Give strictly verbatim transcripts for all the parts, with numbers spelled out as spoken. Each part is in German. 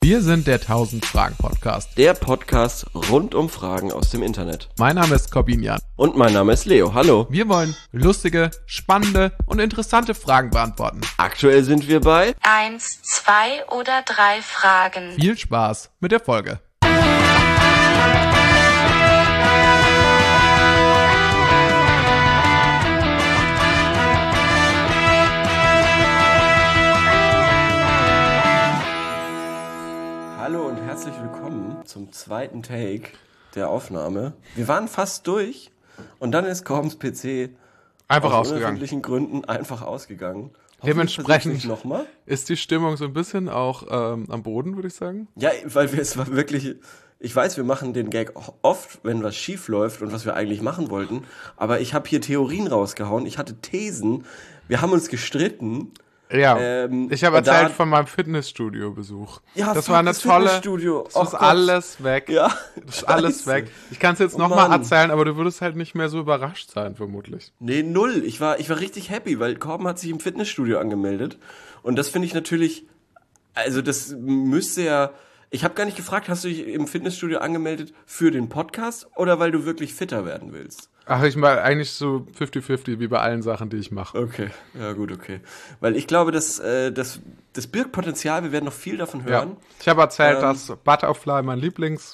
Wir sind der tausend-Fragen-Podcast. Der Podcast rund um Fragen aus dem Internet. Mein Name ist Corbinian. Und mein Name ist Leo. Hallo. Wir wollen lustige, spannende und interessante Fragen beantworten. Aktuell sind wir bei Eins, zwei oder drei Fragen. Viel Spaß mit der Folge. Hallo und herzlich willkommen zum zweiten Take der Aufnahme. Wir waren fast durch und dann ist Corbens P C Einfach aus ausgegangen. unerfindlichen Gründen einfach ausgegangen. Dementsprechend noch mal. ist die Stimmung so ein bisschen auch ähm, am Boden, würde ich sagen. Ja, weil wir es war wirklich. Ich weiß, wir machen den Gag oft, wenn was schief läuft und was wir eigentlich machen wollten. Aber ich habe hier Theorien rausgehauen. Ich hatte Thesen. Wir haben uns gestritten. Ja, Ähm, ich habe und erzählt da- von meinem Fitnessstudio-Besuch. Ja, das fuck, war eine das tolle, Fitnessstudio. das Oh ist Gott. alles weg. Ja, Das ist alles scheiße. weg. Ich kann es jetzt Oh nochmal Mann. erzählen, aber du würdest halt nicht mehr so überrascht sein, vermutlich. Nee, null. Ich war, ich war richtig happy, weil Corben hat sich im Fitnessstudio angemeldet. Und das finde ich natürlich, also das müsste ja, ich habe gar nicht gefragt, hast du dich im Fitnessstudio angemeldet für den Podcast oder weil du wirklich fitter werden willst? Ach, ich mal eigentlich so fünfzig fünfzig, wie bei allen Sachen, die ich mache. Okay, ja gut, okay. Weil ich glaube, dass, äh, das, das birgt Potenzial, wir werden noch viel davon Ja. hören. Ich habe erzählt, Ähm, dass Butterfly mein Lieblingsgerät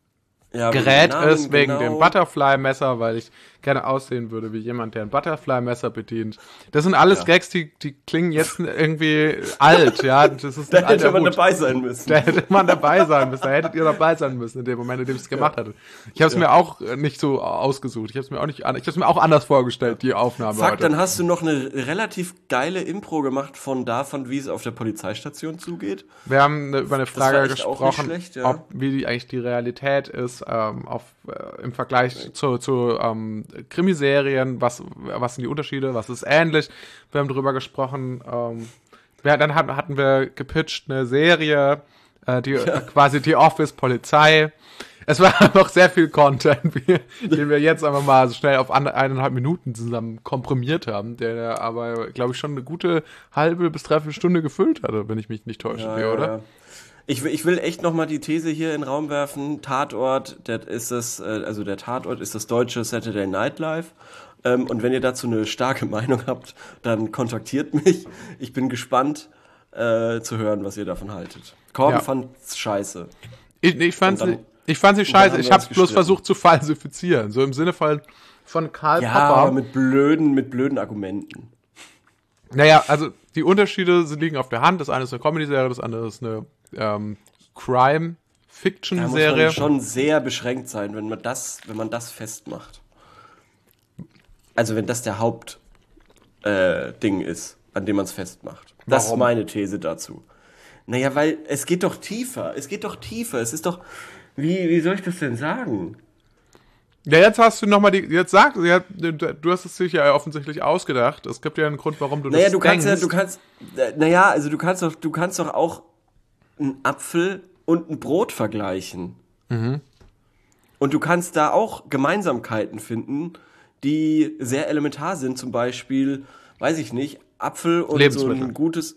Ja, mit dem Namen, ist, wegen genau. dem Butterfly-Messer, weil ich gerne aussehen würde wie jemand, der ein Butterfly-Messer bedient. Das sind alles Ja. Gags, die, die klingen jetzt irgendwie alt, ja. Das ist Da ein hätte alter man Hut. dabei sein müssen. Da hätte man dabei sein müssen. Da hättet ihr dabei sein müssen in dem Moment, in dem ich es gemacht hatte. Ich habe es mir auch äh, nicht so ausgesucht. Ich habe es mir auch nicht, an- ich habe es mir auch anders vorgestellt, die Aufnahme Fuck, heute. dann hast du noch eine relativ geile Impro gemacht von davon, wie es auf der Polizeistation zugeht. Wir haben äh, über eine Frage war echt auch nicht gesprochen, schlecht, ja. ob wie die, eigentlich die Realität ist ähm, auf, äh, im Vergleich zu, zu ähm, Krimiserien. Was, was sind die Unterschiede? Was ist ähnlich? Wir haben darüber gesprochen. Ähm, wir, dann hatten, hatten wir gepitcht eine Serie, äh, die äh, quasi die Office Polizei. Es war einfach sehr viel Content, wie, den wir jetzt einfach mal so schnell auf eine, eineinhalb Minuten zusammen komprimiert haben, der aber, glaube ich, schon eine gute halbe bis dreiviertel Stunde gefüllt hatte, wenn ich mich nicht täusche, Ja, wie, ja, oder? ja. Ich, will- ich will echt nochmal die These hier in den Raum werfen. Tatort, das ist das, äh, also der Tatort ist das deutsche Saturday Night Live. Ähm, und wenn ihr dazu eine starke Meinung habt, dann kontaktiert mich. Ich bin gespannt äh, zu hören, was ihr davon haltet. Corben Ja. fand's scheiße. Ich, ich fand Und sie, dann- ich fand sie dann scheiße. haben Ich wir habe uns bloß gestritten. versucht zu falsifizieren. So im Sinne von, von Karl Ja, Popper. aber mit blöden, mit blöden Argumenten. Naja, also die Unterschiede sind- liegen auf der Hand. Das eine ist eine Comedy-Serie, das andere ist eine ähm, Da muss Crime-Fiction-Serie. man schon sehr beschränkt sein, wenn man das, wenn man das festmacht. Also wenn das der Haupt äh, Ding ist, an dem man es festmacht. Das ist Warum? meine These dazu. Naja, weil es geht doch tiefer. Es geht doch tiefer. Es ist doch. Wie, wie soll ich das denn sagen? Ja, jetzt hast du nochmal die, jetzt sag, ja, du hast es sich ja offensichtlich ausgedacht. Es gibt ja einen Grund, warum du Naja, das du kannst ja, denkst. du kannst. äh, Naja, also du kannst doch, du kannst doch auch einen Apfel und ein Brot vergleichen. Mhm. Und du kannst da auch Gemeinsamkeiten finden, die sehr elementar sind. Zum Beispiel, weiß ich nicht, Apfel und so Lebensmittel. ein gutes.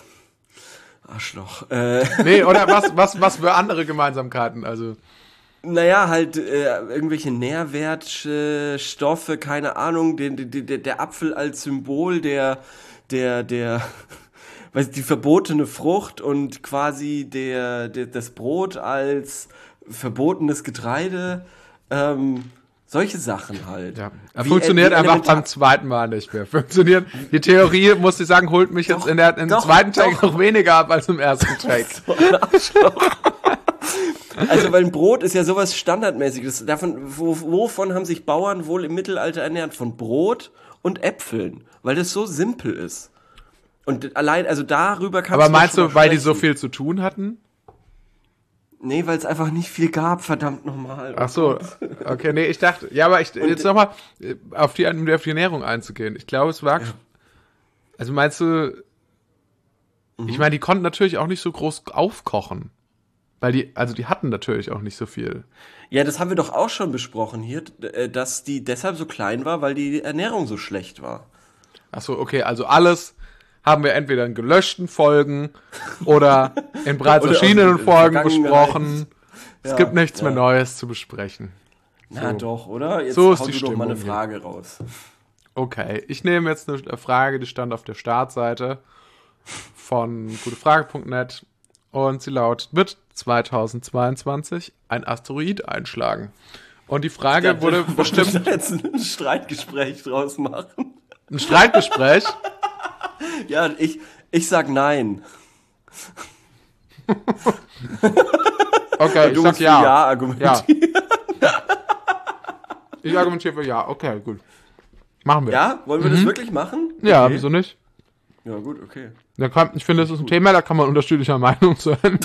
Arschloch. Äh, Nee, oder was, was, was für andere Gemeinsamkeiten? Also, naja, halt äh, irgendwelche Nährwertstoffe, keine Ahnung. Den, den, der, der Apfel als Symbol der, der, der, weiß die verbotene Frucht und quasi der, der, das Brot als verbotenes Getreide. Ähm, solche Sachen halt. ja. Er Wie- funktioniert wie einfach elementar- beim zweiten Mal nicht mehr. Funktioniert, die Theorie, muss ich sagen, holt mich jetzt Doch, in der, im doch, zweiten Take doch. noch weniger ab als im ersten Take. So ein Arschloch. Also, weil ein Brot ist ja sowas Standardmäßiges. Davon, wo, wovon haben sich Bauern wohl im Mittelalter ernährt? Von Brot und Äpfeln. Weil das so simpel ist. Und allein, also darüber kannst Aber du meinst schon du, mal weil die so sprechen. viel zu tun hatten? Nee, weil es einfach nicht viel gab, verdammt nochmal. Ach so, okay, nee, ich dachte, ja, aber ich, jetzt nochmal auf die, um auf die Ernährung einzugehen. Ich glaube, es war, also meinst du, ich meine, die konnten natürlich auch nicht so groß aufkochen. Weil die, also die hatten natürlich auch nicht so viel. Ja, das haben wir doch auch schon besprochen hier, äh, dass die deshalb so klein war, weil die Ernährung so schlecht war. Ach so, okay, also alles, haben wir entweder in gelöschten Folgen oder in bereits Oder erschienenen aus- in Folgen Vergangenheit. besprochen. Es Ja, gibt nichts ja. mehr Neues zu besprechen. Na doch, oder? Jetzt So ist hau die du doch mal eine Stimmung hier. Frage raus. Okay, ich nehme jetzt eine Frage, die stand auf der Startseite von gutefrage punkt net und sie lautet, wird zweitausendzweiundzwanzig ein Asteroid einschlagen? Und die Frage Ja, wurde wollte bestimmt ich da jetzt ein Streitgespräch draus machen? ein Streitgespräch. Ja, ich, ich sag nein. Okay, ich Du sag musst für ja. Ja argumentieren. Ja. Ich argumentiere für ja. Okay, gut. Machen wir. Ja? Wollen wir das wirklich machen? Ja, Okay. wieso nicht? Ja, gut, okay. Da kann, ich finde, das ist ein Thema, da kann man unterschiedlicher Meinung sein.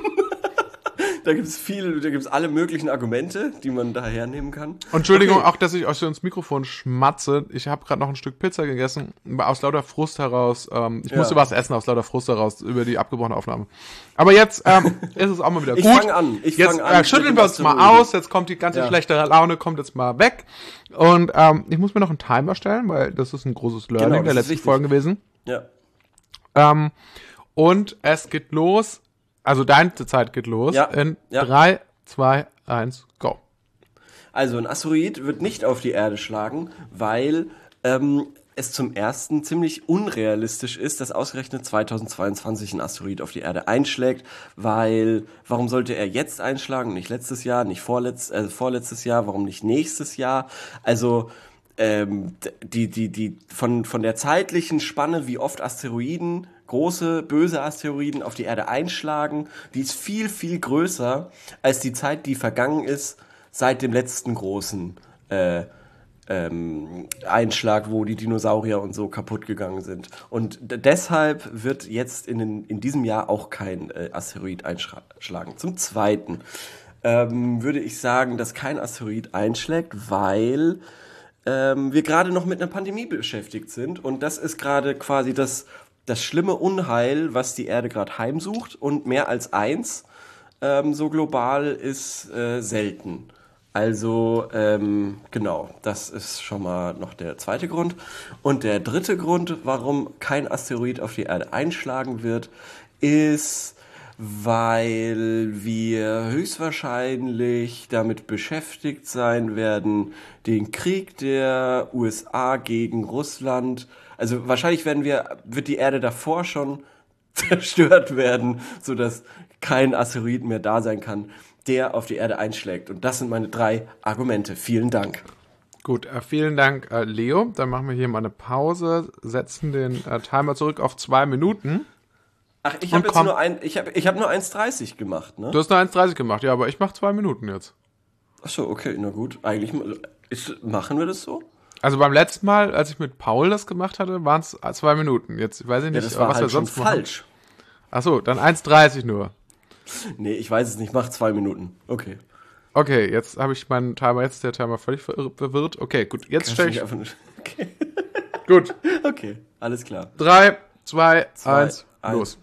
Da gibt's viel, da gibt's alle möglichen Argumente, die man da hernehmen kann. Und Entschuldigung Okay. auch, dass ich euch so ins Mikrofon schmatze. Ich habe gerade noch ein Stück Pizza gegessen, aus lauter Frust heraus. Ähm, ich Ja. musste was essen aus lauter Frust heraus über die abgebrochene Aufnahme. Aber jetzt ähm, ist es auch mal wieder Ich gut. fang an, ich jetzt fang an äh, mit schütteln dem wir uns mal Asteroiden. aus. Jetzt kommt die ganze Ja. schlechte Laune, kommt jetzt mal weg. Und ähm, ich muss mir noch einen Timer stellen, weil das ist ein großes Learning Genau, das der ist letzten wichtig. Folgen gewesen. Ja. Ähm, und es geht los. Also deine Zeit geht los. Ja, In ja. drei, zwei, eins, go. Also ein Asteroid wird nicht auf die Erde schlagen, weil ähm, es zum ersten ziemlich unrealistisch ist, dass ausgerechnet zweitausendzweiundzwanzig ein Asteroid auf die Erde einschlägt, weil warum sollte er jetzt einschlagen, nicht letztes Jahr, nicht vorletz, äh, vorletztes Jahr, warum nicht nächstes Jahr? Also ähm, die, die, die, von, von der zeitlichen Spanne, wie oft Asteroiden, große, böse Asteroiden auf die Erde einschlagen, die ist viel, viel größer als die Zeit, die vergangen ist seit dem letzten großen äh, ähm, Einschlag, wo die Dinosaurier und so kaputt gegangen sind. Und d- deshalb wird jetzt in, den, in diesem Jahr auch kein äh, Asteroid einschlagen. Zum Zweiten ähm, würde ich sagen, dass kein Asteroid einschlägt, weil ähm, wir gerade noch mit einer Pandemie beschäftigt sind. Und das ist gerade quasi das, das schlimme Unheil, was die Erde gerade heimsucht. Und mehr als eins ähm, so global ist äh, selten. Also, ähm, genau, das ist schon mal noch der zweite Grund. Und der dritte Grund, warum kein Asteroid auf die Erde einschlagen wird, ist, weil wir höchstwahrscheinlich damit beschäftigt sein werden, den Krieg der U S A gegen Russland, also wahrscheinlich werden wir, wird die Erde davor schon zerstört werden, sodass kein Asteroid mehr da sein kann, der auf die Erde einschlägt. Und das sind meine drei Argumente. Vielen Dank. Gut, äh, vielen Dank, äh, Leo. Dann machen wir hier mal eine Pause, setzen den äh, Timer zurück auf zwei Minuten. Ach, ich Und habe jetzt komm. nur ein, ich habe ich hab nur eins dreißig gemacht, ne? Du hast nur eins dreißig gemacht, ja, aber ich mache zwei Minuten jetzt. Ach so, okay, na gut. Eigentlich ist, machen wir das so? Also beim letzten Mal, als ich mit Paul das gemacht hatte, waren es zwei Minuten. Jetzt weiß ich Ja, nicht, das war was wir halt schon sonst machen. falsch. Achso, dann eins dreißig nur. Nee, ich weiß es nicht. Mach zwei Minuten. Okay. Okay, jetzt habe ich meinen Timer, jetzt ist der Timer völlig ver- verwirrt. Okay, gut, jetzt stelle ich... Einfach nicht. Okay. Gut, Okay, alles klar. drei, zwei, eins, eins. los.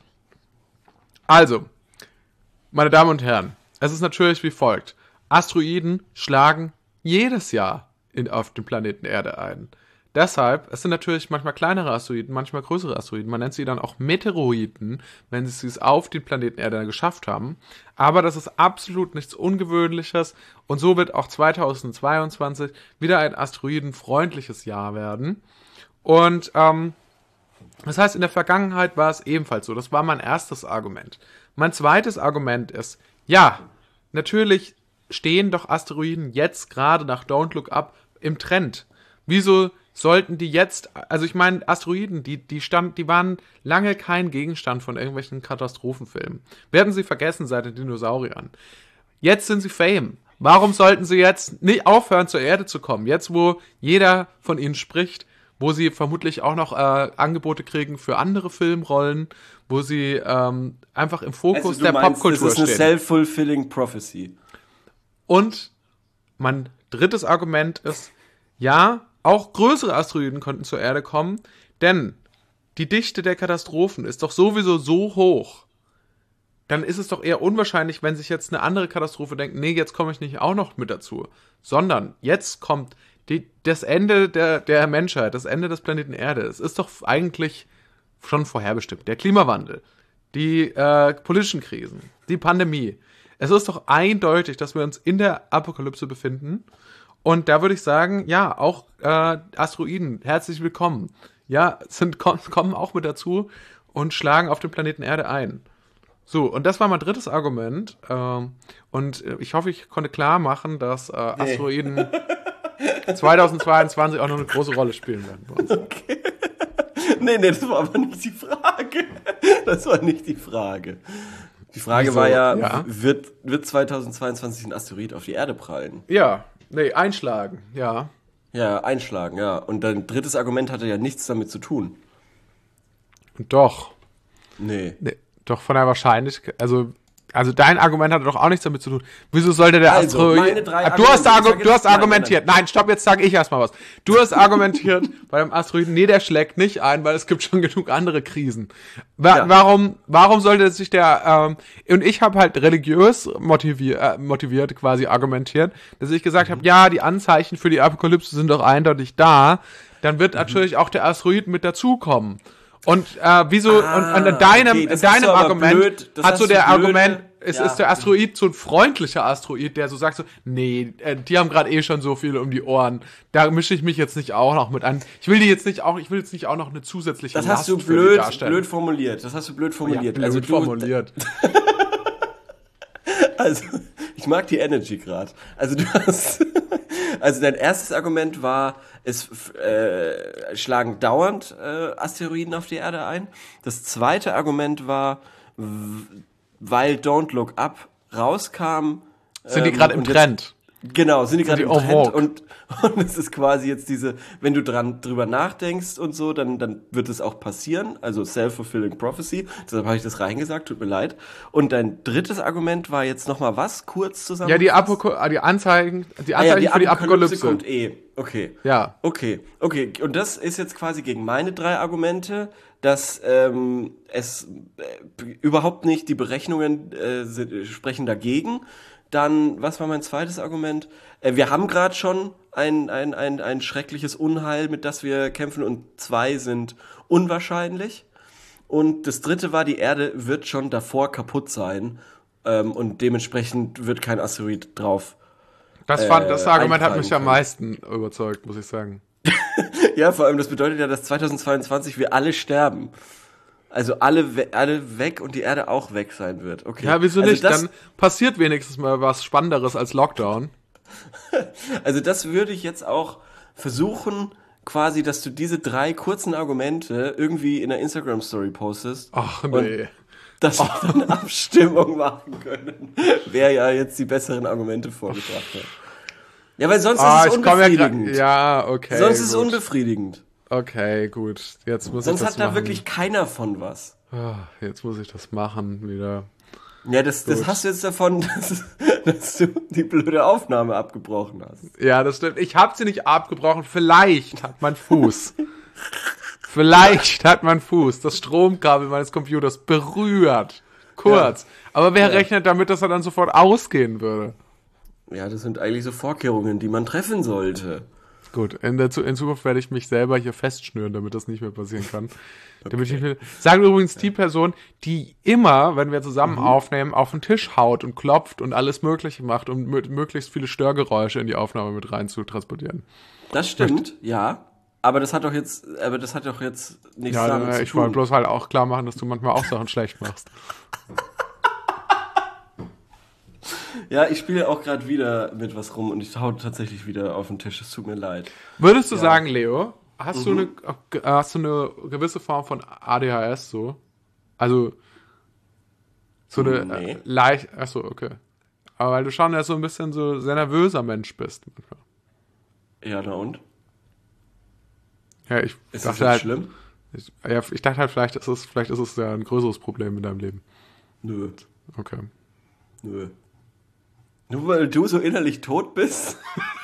Also, meine Damen und Herren, es ist natürlich wie folgt. Asteroiden schlagen jedes Jahr in, auf dem Planeten Erde ein. Deshalb, es sind natürlich manchmal kleinere Asteroiden, manchmal größere Asteroiden. Man nennt sie dann auch Meteoroiden, wenn sie es auf den Planeten Erde geschafft haben. Aber das ist absolut nichts Ungewöhnliches. Und so wird auch zweitausendzweiundzwanzig wieder ein asteroidenfreundliches Jahr werden. Und ähm, das heißt, in der Vergangenheit war es ebenfalls so. Das war mein erstes Argument. Mein zweites Argument ist, ja, natürlich stehen doch Asteroiden jetzt gerade nach Don't Look Up im Trend. Wieso sollten die jetzt, also ich meine, Asteroiden, die, die, stand, die waren lange kein Gegenstand von irgendwelchen Katastrophenfilmen. Werden sie vergessen seit den Dinosauriern. Jetzt sind sie Fame. Warum sollten sie jetzt nicht aufhören, zur Erde zu kommen? Jetzt, wo jeder von ihnen spricht, wo sie vermutlich auch noch äh, Angebote kriegen für andere Filmrollen, wo sie ähm, einfach im Fokus Also, du der meinst, Popkultur das ist eine stehen. self-fulfilling prophecy. Und mein drittes Argument ist, ja, auch größere Asteroiden könnten zur Erde kommen, denn die Dichte der Katastrophen ist doch sowieso so hoch. Dann ist es doch eher unwahrscheinlich, wenn sich jetzt eine andere Katastrophe denkt, nee, jetzt komme ich nicht auch noch mit dazu. Sondern jetzt kommt die, das Ende der, der Menschheit, das Ende des Planeten Erde. Es ist doch eigentlich schon vorherbestimmt. Der Klimawandel, die äh, politischen Krisen, die Pandemie. Es ist doch eindeutig, dass wir uns in der Apokalypse befinden. Und da würde ich sagen, ja, auch äh, Asteroiden, herzlich willkommen. Ja, sind kommen auch mit dazu und schlagen auf den Planeten Erde ein. So, und das war mein drittes Argument. Ähm, und ich hoffe, ich konnte klar machen, dass äh, Asteroiden nee. zweitausendzweiundzwanzig auch noch eine große Rolle spielen werden bei uns. Okay. Nee, nee, das war aber nicht die Frage. Das war nicht die Frage. Die Frage Wieso? war ja, ja. Wird, wird zweitausendzweiundzwanzig ein Asteroid auf die Erde prallen? Ja, nee, einschlagen, ja. Ja, einschlagen, ja. Und dein drittes Argument hatte ja nichts damit zu tun. Doch. Nee. nee. Doch, von der Wahrscheinlichkeit, also, also dein Argument hatte doch auch nichts damit zu tun. Wieso sollte der also, Asteroid... Meine drei du hast, Argumente, argu- du hast argumentiert. Nein, nein, stopp, jetzt sage ich erstmal was. Du hast argumentiert bei dem Asteroiden, nee, der schlägt nicht ein, weil es gibt schon genug andere Krisen. Wa- ja. Warum warum sollte sich der... Ähm, und ich habe halt religiös motivier- äh, motiviert quasi argumentiert, dass ich gesagt mhm. habe, ja, die Anzeichen für die Apokalypse sind doch eindeutig da. Dann wird mhm. natürlich auch der Asteroid mit dazukommen. Und äh, wieso ah, und an deinem okay, deinem Argument blöd, hat so der blöde, Argument es ja. ist der Asteroid so ein freundlicher Asteroid, der so sagt so, nee, äh, die haben gerade eh schon so viel um die Ohren, da mische ich mich jetzt nicht auch noch mit an. Ich will die jetzt nicht auch, ich will jetzt nicht auch noch eine zusätzliche Das Last hast du blöd blöd formuliert. Das hast du blöd formuliert. Ja, blöd also formuliert. Also, ich mag die Energy gerade. Also du hast, also dein erstes Argument war, es äh, schlagen dauernd äh, Asteroiden auf die Erde ein. Das zweite Argument war, w- weil Don't Look Up rauskam. Sind die gerade ähm, im Trend? Jetzt, genau, sind die gerade im Trend vogue. und und es ist quasi jetzt diese, wenn du dran drüber nachdenkst und so, dann dann wird es auch passieren, also self-fulfilling prophecy. Deshalb habe ich das reingesagt, tut mir leid. Und dein drittes Argument war jetzt noch mal was kurz zusammen. Ja, die Apoko- die Anzeigen, die Anzeigen ah, ja, die für die Apokalypse kommt eh. Okay. Ja. Okay. Okay. Und das ist jetzt quasi gegen meine drei Argumente, dass ähm, es äh, überhaupt nicht die Berechnungen äh, sind, sprechen dagegen. Dann, was war mein zweites Argument? Äh, wir haben gerade schon ein, ein, ein, ein schreckliches Unheil, mit das wir kämpfen, und zwei sind unwahrscheinlich. Und das dritte war, die Erde wird schon davor kaputt sein, ähm, und dementsprechend wird kein Asteroid drauf. Das, fand, das Argument hat mich am meisten überzeugt, muss ich sagen. Ja, vor allem, das bedeutet ja, dass zweitausendzweiundzwanzig wir alle sterben. Also alle, we- alle weg und die Erde auch weg sein wird. Okay. Ja, wieso also nicht? Das, Dann passiert wenigstens mal was Spannenderes als Lockdown. Also das würde ich jetzt auch versuchen, quasi, dass du diese drei kurzen Argumente irgendwie in der Instagram-Story postest. Ach nee. Dass wir dann eine Abstimmung machen können, wer ja jetzt die besseren Argumente vorgebracht hat. Ja, weil sonst Ah, ist es ich komm ja unbefriedigend. grad- Ja, okay. sonst ist es gut. unbefriedigend. Okay, gut. Jetzt muss Sonst ich das hat da machen. wirklich keiner von was. Ah, Jetzt muss ich das machen wieder. Ja, das, das Gut. hast du jetzt davon, dass, dass du die blöde Aufnahme abgebrochen hast. Ja, das stimmt. Ich habe sie nicht abgebrochen. Vielleicht hat mein Fuß. Vielleicht hat mein Fuß das Stromkabel meines Computers berührt. Kurz. Ja. Aber wer Ja. rechnet damit, dass er dann sofort ausgehen würde? Ja, das sind eigentlich so Vorkehrungen, die man treffen sollte. Gut, in, der, Zu- in Zukunft werde ich mich selber hier festschnüren, damit das nicht mehr passieren kann. Damit ich nicht mehr, sagen übrigens die Person, die immer, wenn wir zusammen Mhm. aufnehmen, auf den Tisch haut und klopft und alles Mögliche macht, um mö- möglichst viele Störgeräusche in die Aufnahme mit rein zu transportieren. Das stimmt, ja. Aber das hat doch jetzt, aber das hat doch jetzt nichts Ja, damit äh, zu ich tun. wollte bloß halt auch klar machen, dass du manchmal auch Sachen schlecht machst. Ja, ich spiele auch gerade wieder mit was rum und ich hau tatsächlich wieder auf den Tisch. Es tut mir leid. Würdest du Ja. sagen, Leo, hast, Mhm. du eine, hast du eine gewisse Form von A D H S so? Also so eine Nee. äh, leicht, achso, okay. Aber weil du schon ja so ein bisschen so sehr nervöser Mensch bist. manchmal. Ja, na und? Ja, ich Ist das dachte jetzt halt, schlimm? ich, ja, ich dachte halt, vielleicht ist es, vielleicht ist es ja ein größeres Problem in deinem Leben. Nö, Okay. nö. Nur weil du so innerlich tot bist?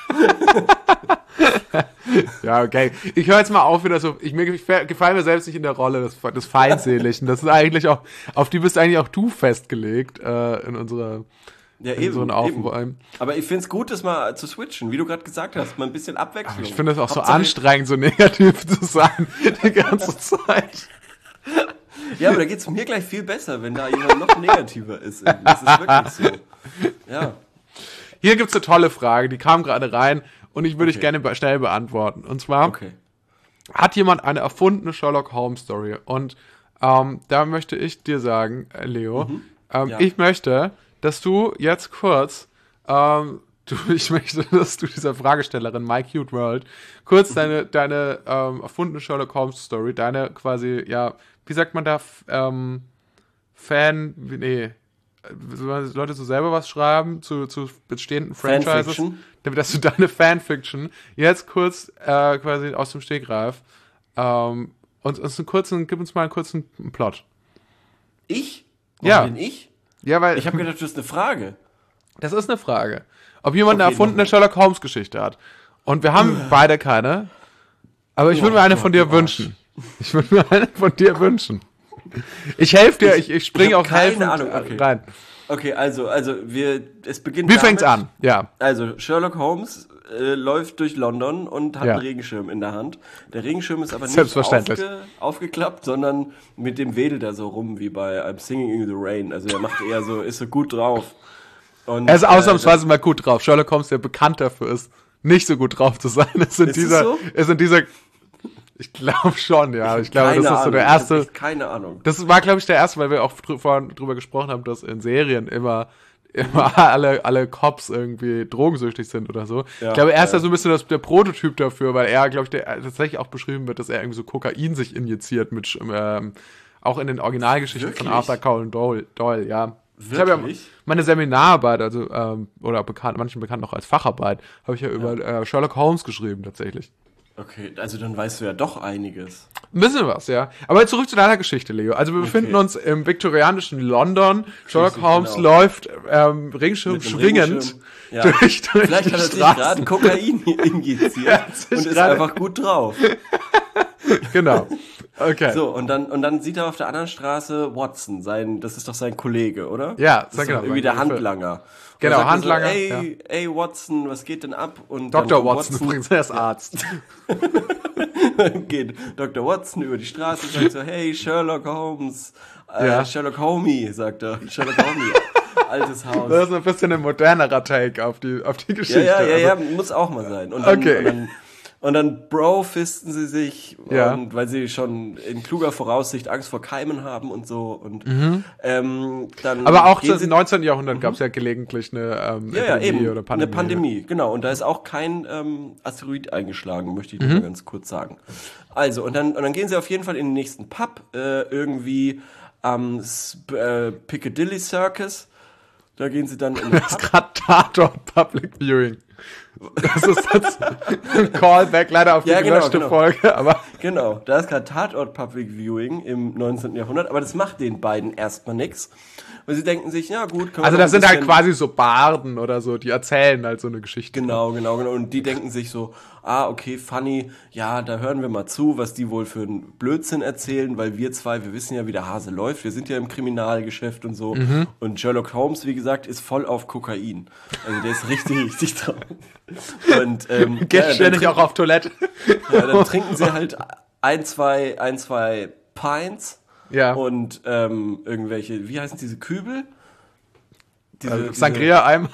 Ja, okay. Ich höre jetzt mal auf, wieder so. Ich mir gefa- gefallen mir selbst nicht in der Rolle des, des Feindseligen. Das ist eigentlich auch, auf die bist eigentlich auch du festgelegt äh, in unserer Ja, in eben, so einen Aufräumen. Aber ich find's gut, das mal zu switchen, wie du gerade gesagt hast, mal ein bisschen Abwechslung. Ich finde es auch so Hauptsache- anstrengend, so negativ zu sein die ganze Zeit. Ja, aber da geht's mir gleich viel besser, wenn da jemand noch negativer ist. Das ist wirklich so. Ja. Hier gibt's eine tolle Frage, die kam gerade rein und ich würde Okay. ich gerne be- schnell beantworten. Und zwar, Okay. hat jemand eine erfundene Sherlock Holmes Story? Und ähm, da möchte ich dir sagen, äh, Leo, ähm, Ja. ich möchte, dass du jetzt kurz, ähm, du, ich möchte, dass du dieser Fragestellerin My Cute World kurz deine, deine ähm, erfundene Sherlock Holmes Story, deine quasi, ja, wie sagt man da, f- ähm, Fan, wie- nee, so, Leute so selber was schreiben zu, zu bestehenden Franchises, Fanfiction? damit dass du deine Fanfiction jetzt kurz äh, quasi aus dem Stegreif ähm, und uns einen kurzen, gib uns mal einen kurzen Plot. Ich? Ja. Warum denn ich? Ja, weil Ich habe gedacht, das ist eine Frage. das ist eine Frage. Ob jemand eine Okay, erfundene noch- Sherlock Holmes Geschichte hat. Und wir haben beide keine. Aber ich würde mir Oh eine Gott, von dir du wünschen. Ich würde mir eine von dir wünschen. Ich helfe dir, ich, ich springe ich hab auch keine helfend Ahnung, okay. rein. Okay, also, also wir, es beginnt Wie damit, fängt's an? Ja. Also, Sherlock Holmes äh, läuft durch London und hat Ja. einen Regenschirm in der Hand. Der Regenschirm ist aber nicht Selbstverständlich. aufge, aufgeklappt, sondern mit dem wedelt er so rum wie bei I'm Singing in the Rain. Also er macht eher so, ist so gut drauf. Und, Er ist äh, ausnahmsweise mal gut drauf. Sherlock Holmes, der bekannt dafür ist, nicht so gut drauf zu sein, ist in Ist es dieser, so? ist in dieser, ich glaube schon, ja. Ich glaube, keine das ist so Ahnung, der ich hab erste, echt keine Ahnung. das war, glaube ich, der erste, weil wir auch drü- vorhin drüber gesprochen haben, dass in Serien immer, immer alle, alle Cops irgendwie drogensüchtig sind oder so. Ja, ich glaube, er ist ja. ja so ein bisschen das, der Prototyp dafür, weil er, glaube ich, der, tatsächlich auch beschrieben wird, dass er irgendwie so Kokain sich injiziert mit, ähm, auch in den Originalgeschichten von Wirklich? Arthur Conan Doyle, Doyle ja. Ich habe ja Wirklich? meine Seminararbeit, also, ähm, oder bekannt, manchen bekannt noch als Facharbeit, habe ich ja über äh, Sherlock Holmes geschrieben, tatsächlich. Okay, also dann weißt du ja doch einiges. Ein bisschen was, ja. Aber zurück zu deiner Geschichte, Leo. Also wir befinden uns im viktorianischen London. Sherlock Richtig, Holmes genau. läuft ähm, Regenschirm Mit einem schwingend Regenschirm. Ja. durch, durch Vielleicht die hat er sich Straßen. gerade Kokain injiziert Ja, sich und ist gerade- einfach gut drauf. Genau. Okay. So, und dann, und dann sieht er auf der anderen Straße Watson, sein, das ist doch sein Kollege, oder? Ja, das sag ist genau, doch irgendwie sein der Kollege. Handlanger. Und Genau, dann sagt er Handlanger, So, ey, ey, Watson, was geht denn ab? Und Doktor dann kommt Watson, übrigens, er ist Arzt. geht Doktor Watson über die Straße und sagt so, hey, Sherlock Holmes, äh, Ja. Sherlock Homie, sagt er. Sherlock Homie, altes Haus. Das ist ein bisschen ein modernerer Take auf die, auf die Geschichte. Ja, ja, ja, Also, ja, muss auch mal sein. Und dann, Okay. und dann, und dann Bro-fisten sie sich, Ja. und weil sie schon in kluger Voraussicht Angst vor Keimen haben und so. Und ähm, dann Mhm. aber auch gehen im sie, neunzehnten. Jahrhundert gab es ja gelegentlich eine ähm, ja, ja, Epidemie eben, oder Pandemie. eine Pandemie, genau. Und da ist auch kein ähm, Asteroid eingeschlagen, möchte ich Mhm. nur mal ganz kurz sagen. Also, und dann, und dann gehen sie auf jeden Fall in den nächsten Pub, äh, irgendwie am Sp- äh, Piccadilly Circus. Da gehen sie dann in den Das ist Pub. gerade Tatort Public Viewing. Das ist jetzt ein Callback leider auf die Ja, genau, gelöschte genau. Folge, aber Genau, da ist gerade Tatort Public Viewing im neunzehnten. Jahrhundert, aber das macht den beiden erstmal nix. Weil sie denken sich, ja gut, können wir also noch das ein sind halt bisschen- quasi so Barden oder so, die erzählen halt so eine Geschichte. Genau, genau, genau. Und die denken sich so, ah, okay, funny, ja, da hören wir mal zu, was die wohl für einen Blödsinn erzählen, weil wir zwei, wir wissen ja, wie der Hase läuft, wir sind ja im Kriminalgeschäft und so. Mhm. Und Sherlock Holmes, wie gesagt, ist voll auf Kokain. Also der ist richtig, richtig drauf. Und ähm, Geht ja, dann ständig trinken- auch auf Toilette. Ja, dann trinken sie halt ein, zwei, ein, zwei Pints Ja. und ähm, irgendwelche, wie heißen diese Kübel? Diese, Also Sangria-Eimer.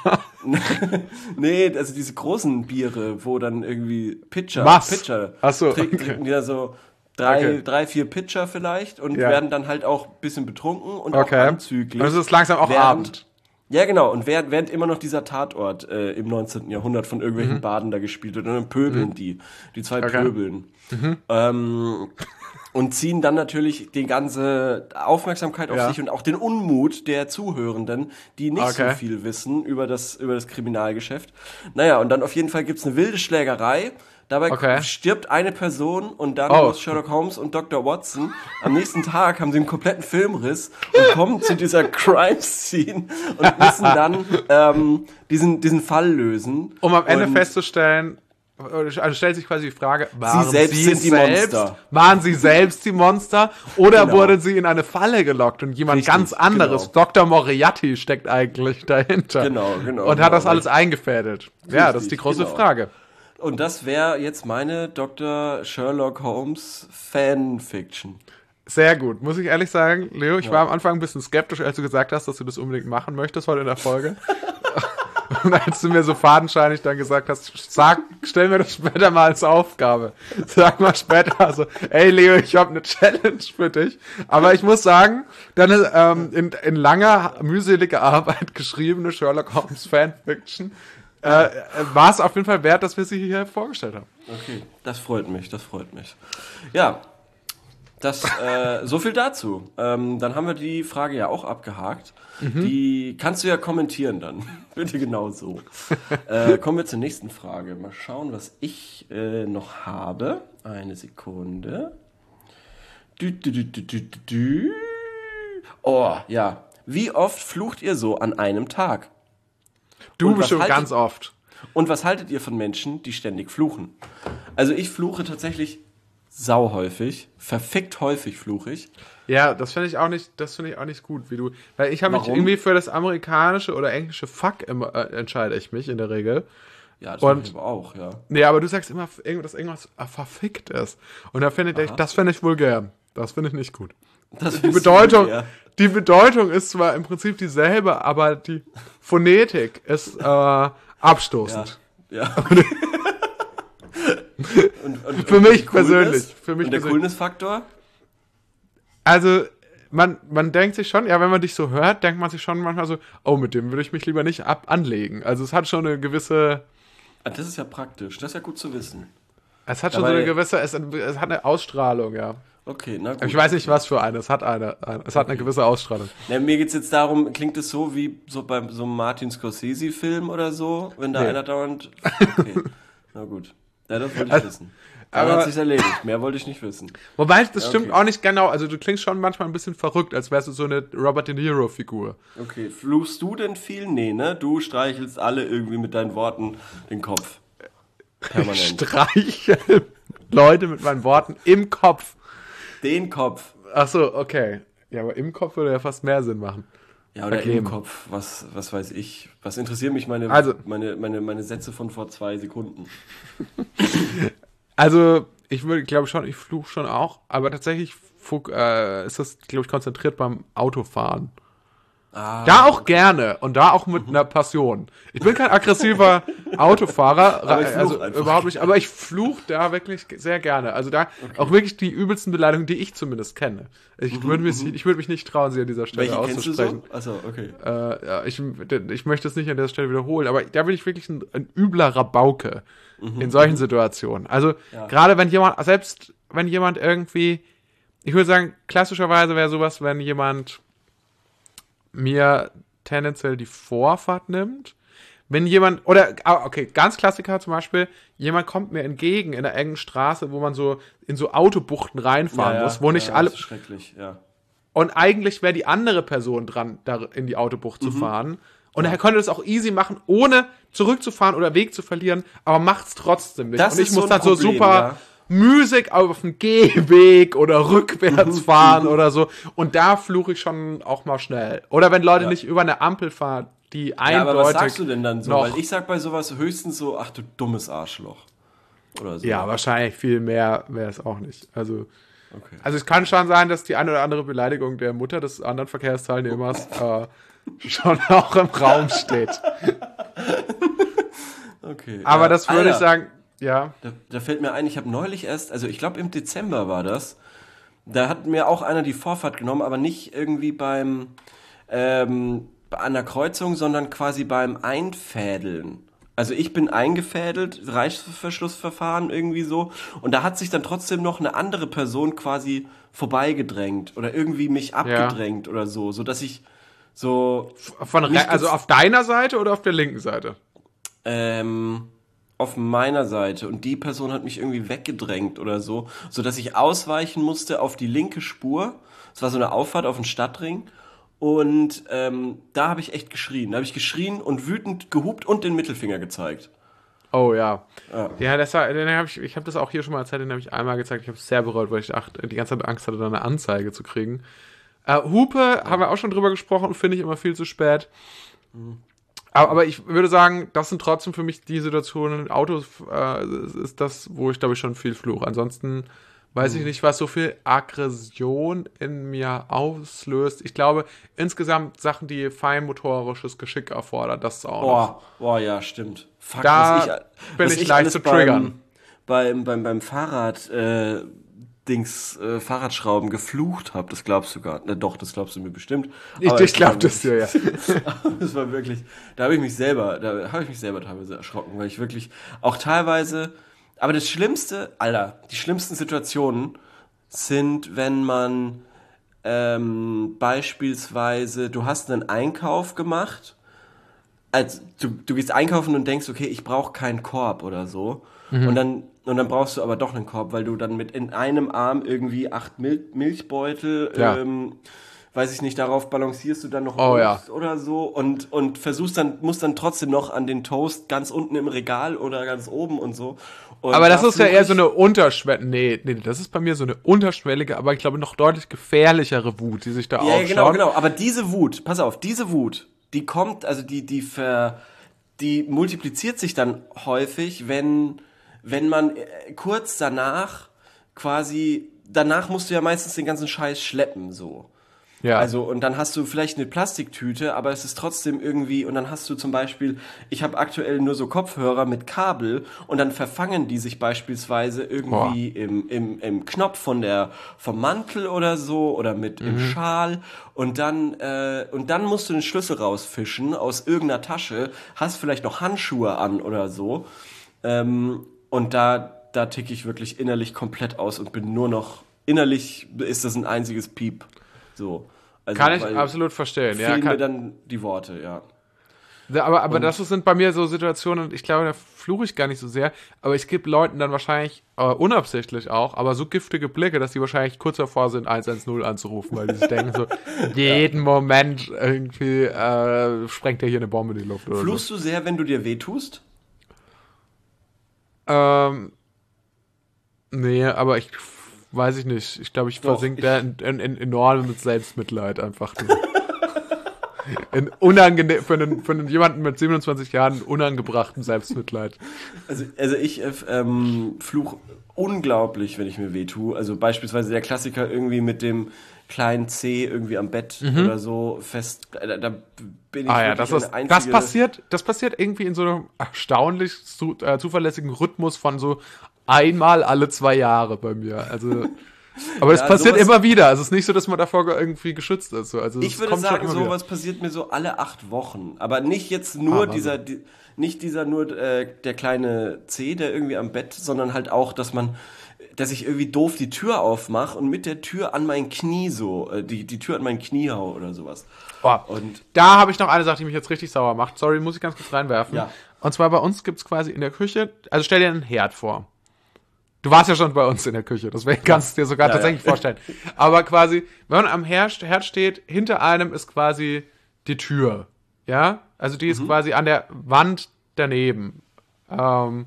Nee, also diese großen Biere, wo dann irgendwie Pitcher, Mass. Pitcher, Ach so, trinken, okay. trinken die da so drei, Okay. drei, vier Pitcher vielleicht und Ja. werden dann halt auch ein bisschen betrunken und Okay. auch anzüglich. Und es ist langsam auch während, Abend. Ja, genau. Und während, während immer noch dieser Tatort äh, im neunzehnten. Jahrhundert von irgendwelchen Baden da gespielt wird und dann pöbeln die. Die zwei Mhm. Okay. Mhm. pöbeln. Ähm, und ziehen dann natürlich die ganze Aufmerksamkeit auf Ja. sich und auch den Unmut der Zuhörenden, die nicht Okay. so viel wissen über das, über das Kriminalgeschäft. Naja, und dann auf jeden Fall gibt's eine wilde Schlägerei. Dabei Okay. stirbt eine Person und dann Oh. muss Sherlock Holmes und Doktor Watson am nächsten Tag haben sie einen kompletten Filmriss und kommen zu dieser Crime-Scene und müssen dann ähm, diesen, diesen Fall lösen. Um am Ende und festzustellen, also stellt sich quasi die Frage, waren selbst sie sind die selbst, Monster. waren sie selbst die Monster oder Genau. wurden sie in eine Falle gelockt und jemand Richtig, ganz anderes, genau. Doktor Moriarty steckt eigentlich dahinter. Genau, genau, Und hat genau. das alles eingefädelt. Ja, das ist die Richtig, große genau. Frage. Und das wäre jetzt meine Doktor Sherlock Holmes Fanfiction. Sehr gut, muss ich ehrlich sagen, Leo. Ich Ja. war am Anfang ein bisschen skeptisch, als du gesagt hast, dass du das unbedingt machen möchtest heute in der Folge. Und als du mir so fadenscheinig dann gesagt hast, sag, stell mir das später mal als Aufgabe. Sag mal später so, ey Leo, ich habe eine Challenge für dich. Aber ich muss sagen, deine ähm, in, in langer, mühseliger Arbeit geschriebene Sherlock Holmes Fanfiction äh, war es auf jeden Fall wert, dass wir sie hier vorgestellt haben. Okay, das freut mich, das freut mich. Ja, das, äh, so viel dazu. Ähm, dann haben wir die Frage ja auch abgehakt. Mhm. Die kannst du ja kommentieren dann. Bitte genau so. äh, kommen wir zur nächsten Frage. Mal schauen, was ich äh, noch habe. Eine Sekunde. Dü, dü, dü, dü, dü, dü, dü. Oh, ja. Wie oft flucht ihr so an einem Tag? Du Und was bestimmt haltet- ganz oft. Und was haltet ihr von Menschen, die ständig fluchen? Also ich fluche tatsächlich sau häufig, verfickt häufig fluche ich. Ja, das finde ich auch nicht, das finde ich auch nicht gut, wie du, weil ich habe mich Warum? irgendwie für das amerikanische oder englische Fuck immer, äh, entscheide ich mich in der Regel. Ja, das Und- mache ich aber auch, ja. Nee, aber du sagst immer, irgend- dass irgendwas äh, verfickt ist. Und da finde ich, das finde ich vulgär. Das finde ich nicht gut. Das Die Bedeutung, die Bedeutung ist zwar im Prinzip dieselbe, aber die Phonetik ist äh, Ja, abstoßend. ja. und, und, Für und mich die Coolness? persönlich, für mich und der persönlich. Coolness-Faktor? Also, man, man denkt sich schon, ja, wenn man dich so hört, denkt man sich schon manchmal so, oh, mit dem würde ich mich lieber nicht ab anlegen. Also es hat schon eine gewisse, Ah, das ist ja praktisch, das ist ja gut zu wissen. es hat schon Dabei- so eine gewisse, es, es hat eine Ausstrahlung, ja. Okay, na gut. Ich weiß nicht, was für eine, es hat eine, eine es hat eine gewisse Ausstrahlung. Na, mir geht's jetzt darum, klingt es so wie so bei so einem Martin Scorsese-Film oder so, wenn da Nee. einer dauernd... Okay, na gut. Ja, das wollte ich wissen. Dann aber- hat sich's erledigt, mehr wollte ich nicht wissen. Wobei, das Ja, stimmt okay. auch nicht genau, also du klingst schon manchmal ein bisschen verrückt, als wärst du so eine Robert De Niro-Figur. Okay, fluchst du denn viel? Nee, ne? Du streichelst alle irgendwie mit deinen Worten den Kopf. Ich Permanent. streiche Leute mit meinen Worten im Kopf. Den Kopf. Ach so, okay. Ja, aber im Kopf würde ja fast mehr Sinn machen. Ja, oder Verkleben. im Kopf. Was, was weiß ich. Was interessieren mich meine, Also- meine, meine, meine Sätze von vor zwei Sekunden? Also, ich würde, glaube schon, ich fluche schon auch, aber tatsächlich fug, äh, ist das, glaube ich, konzentriert beim Autofahren. Ah, Da auch gerne und da auch mit einer Passion. Ich bin kein aggressiver Autofahrer, Aber ich fluch also einfach. überhaupt nicht, aber ich fluche da wirklich sehr gerne. Also da auch wirklich die übelsten Beleidigungen, die ich zumindest kenne. Ich würde mich, ich würde mich nicht trauen, sie an dieser Stelle welche kennst du auszusprechen. so? Achso, okay. Äh, ja, ich, ich möchte es nicht an dieser Stelle wiederholen, aber da bin ich wirklich ein, ein übler Rabauke in solchen Situationen. Also Ja. gerade wenn jemand, selbst wenn jemand irgendwie, ich würde sagen, klassischerweise wäre sowas, wenn jemand mir tendenziell die Vorfahrt nimmt. Wenn jemand, oder, ah, okay, ganz Klassiker zum Beispiel, jemand kommt mir entgegen in einer engen Straße, wo man so in so Autobuchten reinfahren muss, wo nicht ja, alle, Das ist schrecklich, ja. und eigentlich wäre die andere Person dran, da in die Autobucht Mhm. zu fahren. Und er könnte das auch easy machen, ohne zurückzufahren oder Weg zu verlieren, aber macht's trotzdem nicht. Das und ich ist muss so ein dann so Problem, super ja. Musik auf dem Gehweg oder rückwärts Mhm. fahren oder so. Und da fluche ich schon auch mal schnell. Oder wenn Leute Ja. nicht über eine Ampel fahren, die Ja, aber eindeutig was sagst du denn dann so? noch, Weil ich sag bei sowas höchstens so, ach du dummes Arschloch. Oder so. ja, wahrscheinlich viel mehr wäre es auch nicht. Also, Okay. also es kann schon sein, dass die eine oder andere Beleidigung der Mutter des anderen Verkehrsteilnehmers äh, schon auch im Raum steht. Okay. Aber ja. das würde ich Alter, sagen, ja. Da, da fällt mir ein, ich habe neulich erst, also ich glaube im Dezember war das, da hat mir auch einer die Vorfahrt genommen, aber nicht irgendwie beim ähm, an der Kreuzung, sondern quasi beim Einfädeln. Also ich bin eingefädelt, Reißverschlussverfahren irgendwie so, und da hat sich dann trotzdem noch eine andere Person quasi vorbeigedrängt oder irgendwie mich abgedrängt oder so, so dass ich so Von Nicht re- also gez- auf deiner Seite oder auf der linken Seite? ähm, auf meiner Seite und die Person hat mich irgendwie weggedrängt oder so, so dass ich ausweichen musste auf die linke Spur. Es war so eine Auffahrt auf den Stadtring und ähm, da habe ich echt geschrien. Da habe ich geschrien und wütend gehupt und den Mittelfinger gezeigt. Oh ja. Ja. Ja, das war, den hab ich, ich habe das auch hier schon mal erzählt, den habe ich einmal gezeigt. Ich habe es sehr bereut, weil ich ach, die ganze Zeit Angst hatte, da eine Anzeige zu kriegen. Äh, Hupe haben wir auch schon drüber gesprochen, finde ich immer viel zu spät. Aber, aber ich würde sagen, das sind trotzdem für mich die Situationen, Autos äh, ist das, wo ich glaube ich schon viel fluche. Ansonsten weiß ich nicht, was so viel Aggression in mir auslöst. Ich glaube, insgesamt Sachen, die feinmotorisches Geschick erfordern, das ist auch noch. Boah, boah, ja, stimmt. Fuck, Da was ich, bin was ich ich leicht alles zu triggern. Beim, beim, beim, beim Fahrrad, äh, Dings, äh, Fahrradschrauben geflucht habe, das glaubst du gar nicht. Doch, das glaubst du mir bestimmt. Ich, Aber ich es war glaube das dir, ja. Das war wirklich, da habe ich mich selber, da habe ich mich selber teilweise erschrocken, weil ich wirklich auch teilweise, aber das Schlimmste, Alter, die schlimmsten Situationen sind, wenn man ähm, beispielsweise, du hast einen Einkauf gemacht, also du, du gehst einkaufen und denkst, okay, ich brauche keinen Korb oder so. Mhm. Und dann und dann brauchst du aber doch einen Korb, weil du dann mit in einem Arm irgendwie acht Mil- Milchbeutel, Ja. ähm, weiß ich nicht, darauf balancierst du dann noch Oh, ja. Obst oder so und, und versuchst dann, musst dann trotzdem noch an den Toast ganz unten im Regal oder ganz oben und so. Und Aber das da ist ja fluch eher so ich- eine unterschwellige, nee, nee, das ist bei mir so eine unterschwellige, aber ich glaube noch deutlich gefährlichere Wut, die sich da Ja, ja, aufschaut. genau, genau. Aber diese Wut, pass auf, diese Wut, die kommt, also die, die ver, die multipliziert sich dann häufig, wenn, wenn man äh, kurz danach quasi, danach musst du ja meistens den ganzen Scheiß schleppen, so. Ja. Also, und dann hast du vielleicht eine Plastiktüte, aber es ist trotzdem irgendwie, und dann hast du zum Beispiel, ich habe aktuell nur so Kopfhörer mit Kabel und dann verfangen die sich beispielsweise irgendwie im, im, im Knopf von der, vom Mantel oder so oder mit im Schal und dann, äh, und dann musst du den Schlüssel rausfischen aus irgendeiner Tasche, hast vielleicht noch Handschuhe an oder so, ähm, und da, da ticke ich wirklich innerlich komplett aus und bin nur noch, innerlich ist das ein einziges Piep. So. Also, Kann ich weil absolut verstehen. Ja, fehlen kann, mir dann die Worte, ja. Ja, aber aber das sind bei mir so Situationen, und ich glaube, da fluche ich gar nicht so sehr, aber ich gebe Leuten dann wahrscheinlich, äh, unabsichtlich auch, aber so giftige Blicke, dass die wahrscheinlich kurz davor sind, eins eins null anzurufen, weil die sich denken so, jeden Moment irgendwie äh, sprengt der hier eine Bombe in die Luft oder Fluchst du sehr, wenn du dir wehtust? so. Ähm, nee, aber ich weiß ich nicht. Ich glaube, ich Doch, versink ich- da in, in, in enormem Selbstmitleid einfach. nur. In unangene für, einen, für einen jemanden mit siebenundzwanzig Jahren unangebrachten Selbstmitleid. Also, also ich äh, ähm, fluch unglaublich, wenn ich mir wehtue. Also beispielsweise der Klassiker irgendwie mit dem kleinen C irgendwie am Bett oder so fest. Da, da bin ich Ah ja, wirklich das, ist, eine das einzige- passiert, das passiert irgendwie in so einem erstaunlich zu, äh, zuverlässigen Rhythmus von so einmal alle zwei Jahre bei mir. Also, aber das Ja, passiert sowas- immer wieder. Also es ist nicht so, dass man davor irgendwie geschützt ist. So. Also Ich es würde kommt schon sagen, immer wieder. sowas passiert mir so alle acht Wochen. Aber nicht jetzt nur Ah, dieser, die, nicht dieser nur äh, der kleine C, der irgendwie am Bett, sondern halt auch, dass man, dass ich irgendwie doof die Tür aufmache und mit der Tür an mein Knie so, äh, die, die Tür an mein Knie hau oder sowas. Oh, Und da habe ich noch eine Sache, die mich jetzt richtig sauer macht. Sorry, muss ich ganz kurz reinwerfen. Ja. Und zwar bei uns gibt's quasi in der Küche, also stell dir einen Herd vor. Du warst ja schon bei uns in der Küche, deswegen kannst du dir sogar Ja, tatsächlich ja. vorstellen. Aber quasi, wenn man am Herd, Herd steht, hinter einem ist quasi die Tür. Ja? Also die ist Mhm. quasi an der Wand daneben. Ähm,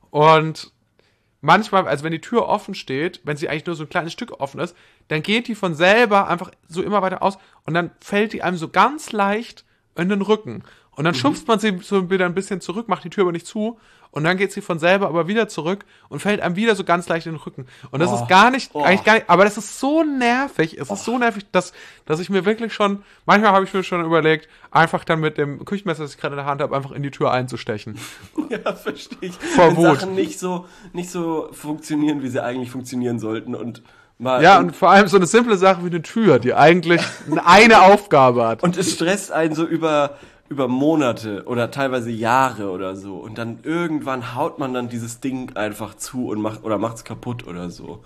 und manchmal, also wenn die Tür offen steht, wenn sie eigentlich nur so ein kleines Stück offen ist, dann geht die von selber einfach so immer weiter aus und dann fällt die einem so ganz leicht in den Rücken. Und dann schubst man sie so wieder ein bisschen zurück, macht die Tür aber nicht zu und dann geht sie von selber aber wieder zurück und fällt einem wieder so ganz leicht in den Rücken. Und das Oh. ist gar nicht, Oh. eigentlich gar nicht, aber das ist so nervig, es ist so nervig, dass, dass ich mir wirklich schon, manchmal habe ich mir schon überlegt, einfach dann mit dem Küchenmesser, das ich gerade in der Hand habe, einfach in die Tür einzustechen. ja, verstehe ich. Vor Wenn Wut. Sachen nicht so, nicht so funktionieren, wie sie eigentlich funktionieren sollten und mal, Ja, und vor allem so eine simple Sache wie eine Tür, die eigentlich eine Aufgabe hat. Und es stresst einen so über, über Monate oder teilweise Jahre oder so. Und dann irgendwann haut man dann dieses Ding einfach zu und macht oder macht's kaputt oder so.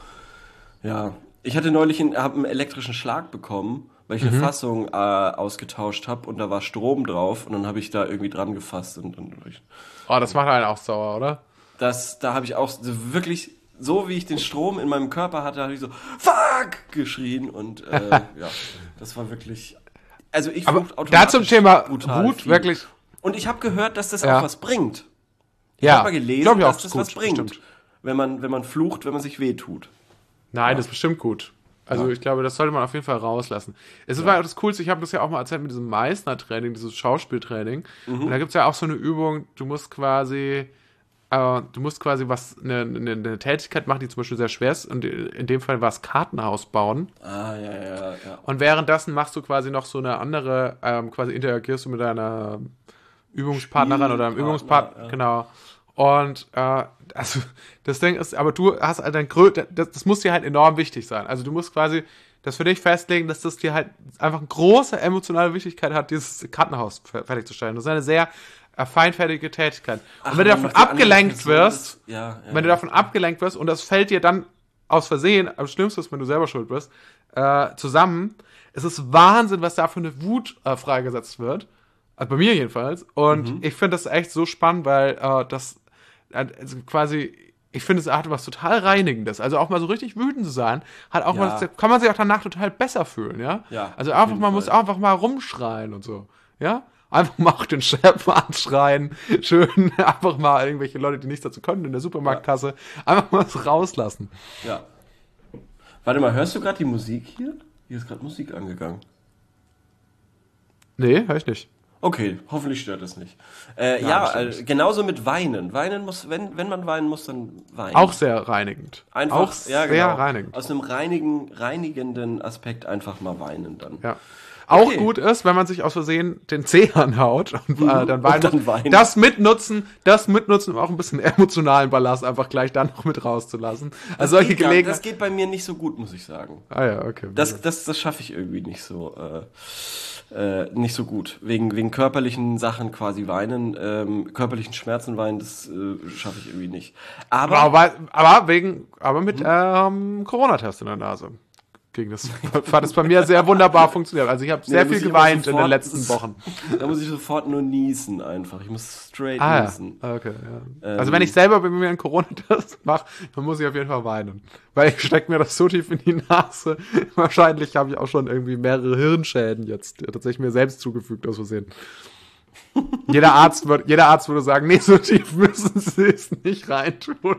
Ja. Ich hatte neulich einen, hab einen elektrischen Schlag bekommen, weil ich eine Fassung äh, ausgetauscht habe und da war Strom drauf und dann habe ich da irgendwie dran gefasst und dann ich, Oh, das macht einen auch sauer, oder? das, da habe ich auch so wirklich, so wie ich den Strom in meinem Körper hatte, habe ich so Fuck geschrien und äh, ja, das war wirklich. Also ich Aber fluch da automatisch zum Thema brutal Wut viel. wirklich. Und ich habe gehört, dass das Ja. auch was bringt. Ich Ja, habe mal gelesen, glaub ich auch, dass das ist was gut, bringt, bestimmt. wenn man, wenn man flucht, wenn man sich wehtut. Nein, das ist bestimmt gut. Also Ja. ich glaube, das sollte man auf jeden Fall rauslassen. Es war auch das Coolste, ich habe das ja auch mal erzählt mit diesem Meißner-Training, dieses Schauspieltraining. Mhm. Und da gibt es ja auch so eine Übung, du musst quasi äh, du musst quasi was, eine, eine, eine Tätigkeit machen, die zum Beispiel sehr schwer ist. Und in dem Fall war es Kartenhaus bauen. Ah, ja, ja, ja. Und währenddessen machst du quasi noch so eine andere, ähm, quasi interagierst du mit deiner Übungspartnerin oder einem Übungspartner, ja. genau. Und äh, also das Ding ist, aber du hast halt ein grö das, das muss dir halt enorm wichtig sein. Also du musst quasi das für dich festlegen, dass das dir halt einfach eine große emotionale Wichtigkeit hat, dieses Kartenhaus fertigzustellen. Das ist eine sehr äh, feinfertige Tätigkeit. Ach, und wenn du davon abgelenkt wirst, ja, ja, wenn du davon abgelenkt wirst und das fällt dir dann aus Versehen, am schlimmsten ist, wenn du selber schuld bist, äh, zusammen, es ist Wahnsinn, was da für eine Wut äh, freigesetzt wird. Also bei mir jedenfalls. Und mhm. ich finde das echt so spannend, weil äh, das also quasi, ich finde, es hat was total Reinigendes. Also auch mal so richtig wütend zu sein, hat auch ja. mal, kann man sich auch danach total besser fühlen, ja? ja also einfach, man Fall. muss einfach mal rumschreien und so, ja? Einfach mal auch den Chef anschreien, schön einfach mal irgendwelche Leute, die nichts dazu können, in der Supermarktkasse, ja. einfach mal was rauslassen. Ja. Warte mal, hörst du gerade die Musik hier? Hier ist gerade Musik angegangen. Nee, hör ich nicht. Okay, hoffentlich stört es nicht. Äh, ja, ja äh, genauso mit Weinen. Weinen muss, wenn, wenn man weinen muss, dann weinen. Auch sehr reinigend. Einfach, auch ja, sehr genau. reinigend. Aus einem reinigen, reinigenden Aspekt einfach mal weinen dann. Ja. Auch okay. gut ist, wenn man sich aus Versehen den Zeh anhaut und äh, dann weinen. Und dann weinen. Das mitnutzen, das mitnutzen, um auch ein bisschen emotionalen Ballast einfach gleich dann noch mit rauszulassen. Also das solche Gelegenheiten. Das geht bei mir nicht so gut, muss ich sagen. Ah ja, okay. Das, das, das schaffe ich irgendwie nicht so. Äh, Äh, nicht so gut. Wegen, wegen körperlichen Sachen quasi weinen, ähm, körperlichen Schmerzen weinen, das äh, schaffe ich irgendwie nicht. Aber, aber, aber wegen, aber mit hm? ähm, Corona-Test in der Nase. Gegen das hat es bei mir sehr wunderbar funktioniert. Also ich habe sehr nee, viel geweint sofort, in den letzten das, Wochen. Da muss ich sofort nur niesen einfach. Ich muss straight ah, niesen. Ja. Okay, ja. Ähm, also wenn ich selber bei mir einen Corona-Test mache, dann muss ich auf jeden Fall weinen. Weil ich stecke mir das so tief in die Nase. Wahrscheinlich habe ich auch schon irgendwie mehrere Hirnschäden jetzt tatsächlich mir selbst zugefügt aus Versehen. jeder, Arzt wird, jeder Arzt würde sagen, nee, so tief müssen Sie es nicht reintun.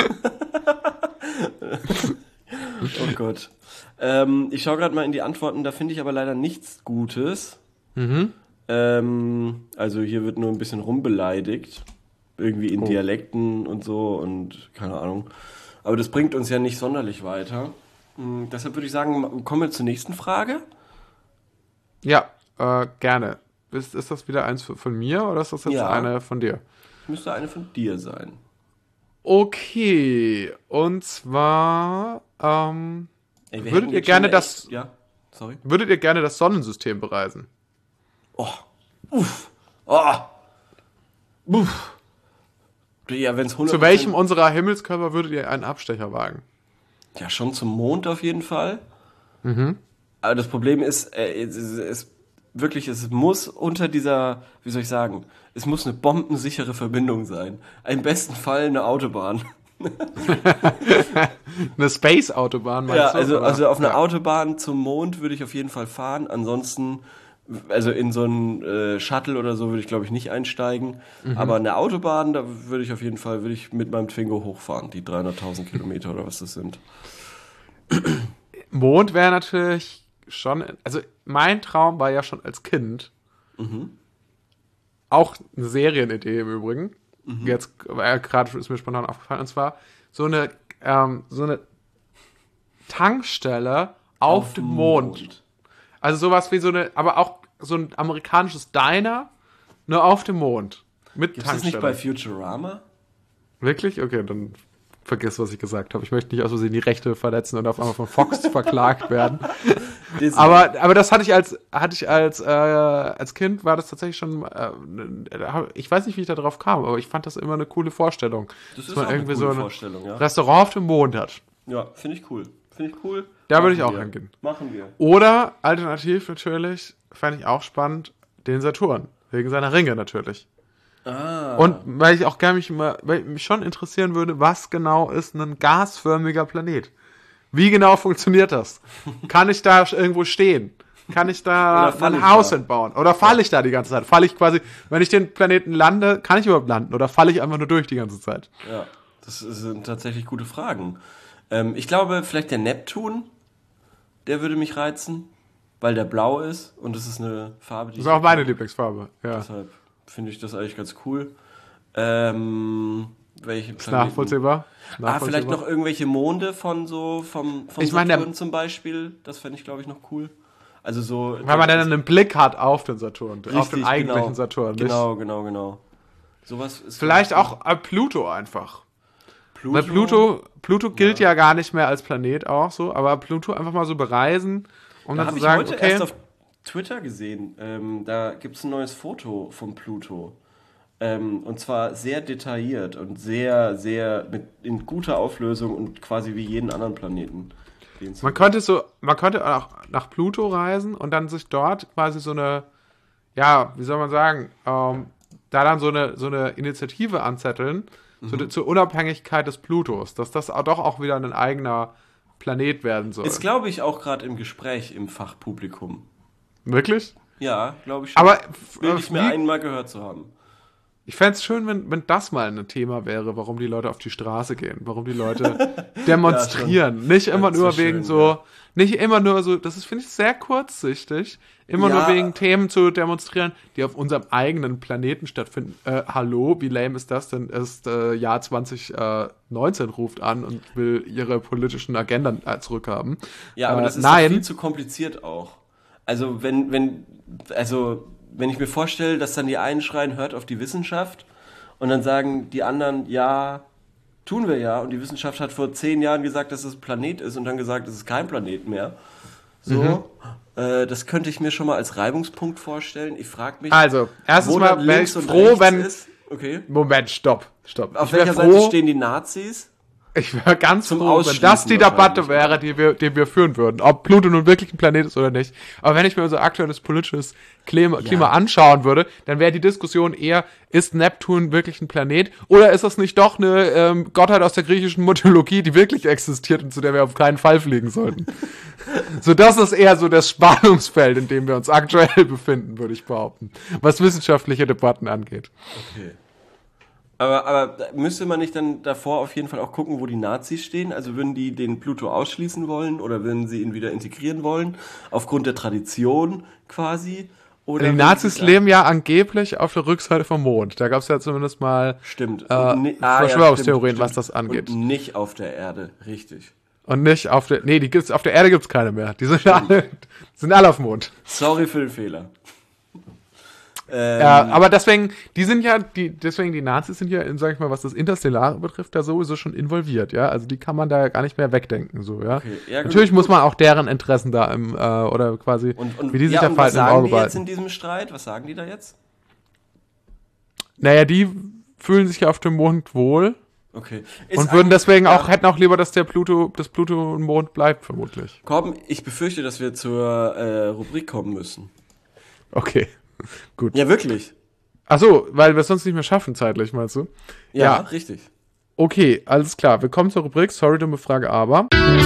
Oh Gott. Ähm, ich schaue gerade mal in die Antworten, da finde ich aber leider nichts Gutes. Mhm. Ähm, also hier wird nur ein bisschen rumbeleidigt. Irgendwie in oh. Dialekten und so und keine Ahnung. Aber das bringt uns ja nicht sonderlich weiter. Mhm, deshalb würde ich sagen, kommen wir zur nächsten Frage. Ja, äh, gerne. Ist, ist das wieder eins von mir oder ist das jetzt ja. eine von dir? Müsste eine von dir sein. Okay, und zwar ähm, Ey, würdet ihr gerne das echt, ja, sorry. Würdet ihr gerne das Sonnensystem bereisen? Oh. Uff. Oh. Uff. Ja, wenn's hundert Prozent Zu welchem unserer Himmelskörper würdet ihr einen Abstecher wagen? Ja, schon zum Mond auf jeden Fall. Mhm. Aber das Problem ist, äh, es, es, es wirklich, es muss unter dieser, wie soll ich sagen, es muss eine bombensichere Verbindung sein. Im besten Fall eine Autobahn. Eine Space-Autobahn, meinst ja, du? Also, oder? also auf einer ja. Autobahn zum Mond würde ich auf jeden Fall fahren. Ansonsten, also in so einen äh, Shuttle oder so würde ich, glaube ich, nicht einsteigen. Mhm. Aber eine Autobahn, da würde ich auf jeden Fall, würde ich mit meinem Twingo hochfahren, die dreihunderttausend Kilometer oder was das sind. Mond wäre natürlich schon, also mein Traum war ja schon als Kind, mhm. auch eine Serienidee im Übrigen, mhm. jetzt äh, gerade ist mir spontan aufgefallen, und zwar so eine, ähm, so eine Tankstelle auf, auf dem Mond. Mond. Also sowas wie so eine, aber auch so ein amerikanisches Diner, nur auf dem Mond. Mit Gibt's Tankstelle. das nicht bei Futurama? Wirklich? Okay, dann vergiss, was ich gesagt habe. Ich möchte nicht aus Versehen die Rechte verletzen und auf einmal von Fox verklagt werden. aber, aber das hatte ich als, hatte ich als, äh, als Kind war das tatsächlich schon, äh, ich weiß nicht, wie ich da drauf kam, aber ich fand das immer eine coole Vorstellung. Das dass ist man auch irgendwie eine coole so ein Vorstellung, ja. Restaurant auf dem Mond hat. Ja, finde ich cool. Finde ich cool. Da würde ich auch hingehen. Machen wir. Oder, alternativ natürlich, fände ich auch spannend, den Saturn. Wegen seiner Ringe natürlich. Ah. Und weil ich auch gerne mich, mal, weil mich schon interessieren würde, was genau ist ein gasförmiger Planet? Wie genau funktioniert das? Kann ich da irgendwo stehen? Kann ich da ein Haus entbauen? Oder falle ja. ich da die ganze Zeit? Falle ich quasi, wenn ich den Planeten lande, kann ich überhaupt landen? Oder falle ich einfach nur durch die ganze Zeit? Ja, das sind tatsächlich gute Fragen. Ähm, ich glaube, vielleicht der Neptun, der würde mich reizen, weil der blau ist und das ist eine Farbe, die Das ist auch meine Lieblingsfarbe, ja. Deshalb finde ich das eigentlich ganz cool. Ähm, Welche Ist Planeten? nachvollziehbar. Ah, nachvollziehbar. vielleicht noch irgendwelche Monde von so, vom, vom Ich meine, Saturn der- zum Beispiel. Das fände ich, glaube ich, noch cool. Also so... Weil man dann einen Blick hat auf den Saturn, auf Richtig, den eigentlichen genau. Saturn. Nicht? Genau, genau, genau. Sowas ist... Vielleicht auch äh, Pluto einfach. Pluto. Weil Pluto, Pluto gilt ja. ja gar nicht mehr als Planet auch so, aber Pluto einfach mal so bereisen, um Da dann habe zu ich sagen, heute okay, erst auf Twitter gesehen. Ähm, da gibt es ein neues Foto von Pluto. Ähm, und zwar sehr detailliert und sehr, sehr mit, in guter Auflösung und quasi wie jeden anderen Planeten. den es man gibt. könnte so, man könnte auch nach Pluto reisen und dann sich dort quasi so eine, ja, wie soll man sagen, ähm, da dann so eine, so eine Initiative anzetteln, so Mhm. die, zur Unabhängigkeit des Plutos, dass das auch doch auch wieder ein eigener Planet werden soll. Ist, glaube ich, auch gerade im Gespräch im Fachpublikum. Wirklich? Ja, glaube ich schon. Aber Will ich mir wie- einmal gehört zu haben. Ich fände es schön, wenn, wenn das mal ein Thema wäre, warum die Leute auf die Straße gehen, warum die Leute demonstrieren. nicht immer Das wär nur wegen schön, so, ja. nicht immer nur so, das ist, finde ich, sehr kurzsichtig, immer Ja. nur wegen Themen zu demonstrieren, die auf unserem eigenen Planeten stattfinden. Äh, hallo, wie lame ist das denn? Es ist äh, Jahr zwanzig neunzehn ruft an und will ihre politischen Agenden äh, zurückhaben. Ja, aber äh, das ist doch nein. viel zu kompliziert auch. Also wenn, wenn, also wenn ich mir vorstelle, dass dann die einen schreien, hört auf die Wissenschaft und dann sagen die anderen, ja, tun wir ja. Und die Wissenschaft hat vor zehn Jahren gesagt, dass es ein Planet ist und dann gesagt, es ist kein Planet mehr. So, Mhm. äh, das könnte ich mir schon mal als Reibungspunkt vorstellen. Ich frage mich, Also, erstens wo mal dann wäre links ich und froh, rechts wenn, ist. Okay. Moment, stopp, stopp. Auf Ich wär welcher Seite froh, stehen die Nazis? Ich wäre ganz Zum froh, wenn Ausschließen das die Debatte wahrscheinlich, wäre, die wir, die wir führen würden. Ob Pluto nun wirklich ein Planet ist oder nicht. Aber wenn ich mir unser aktuelles politisches Klima, Klima anschauen würde, dann wäre die Diskussion eher, ist Neptun wirklich ein Planet? Oder ist das nicht doch eine ähm, Gottheit aus der griechischen Mythologie, die wirklich existiert und zu der wir auf keinen Fall fliegen sollten? So, das ist eher so das Spannungsfeld, in dem wir uns aktuell befinden, würde ich behaupten. Was wissenschaftliche Debatten angeht. Okay. Aber, aber müsste man nicht dann davor auf jeden Fall auch gucken, wo die Nazis stehen? Also würden die den Pluto ausschließen wollen oder würden sie ihn wieder integrieren wollen? Aufgrund der Tradition quasi? Oder Die würden Nazis sie sagen- leben ja angeblich auf der Rückseite vom Mond. Da gab es ja zumindest mal Stimmt. äh, Und ni- ah, ja, Verschwörungstheorien, stimmt, was das angeht. Und nicht auf der Erde, richtig. Und nicht auf der, nee, die gibt's, auf der Erde gibt's keine mehr. Die sind alle, die sind alle auf dem Mond. Sorry für den Fehler. Ähm, Ja, aber deswegen, die sind ja, die, deswegen die Nazis sind ja, sag ich mal, was das Interstellare betrifft, da sowieso schon involviert, ja. Also die kann man da gar nicht mehr wegdenken, so, ja. Okay, ja, gut, Natürlich gut. muss man auch deren Interessen da im, äh, oder quasi, und, und, wie die sich ja, da und was verhalten, im sagen Auge die jetzt behalten. in diesem Streit? Was sagen die da jetzt? Naja, die fühlen sich ja auf dem Mond wohl Okay. und Ist würden ein- deswegen ja, auch, hätten auch lieber, dass der Pluto, das Pluto ein Mond bleibt, vermutlich. Korben, ich befürchte, dass wir zur äh, Rubrik kommen müssen. Okay, gut. Ja, wirklich. Ach so, weil wir es sonst nicht mehr schaffen zeitlich, meinst du? Ja, Ja. richtig. Okay, alles klar. Wir kommen zur Rubrik. Sorry, dumme Frage, aber.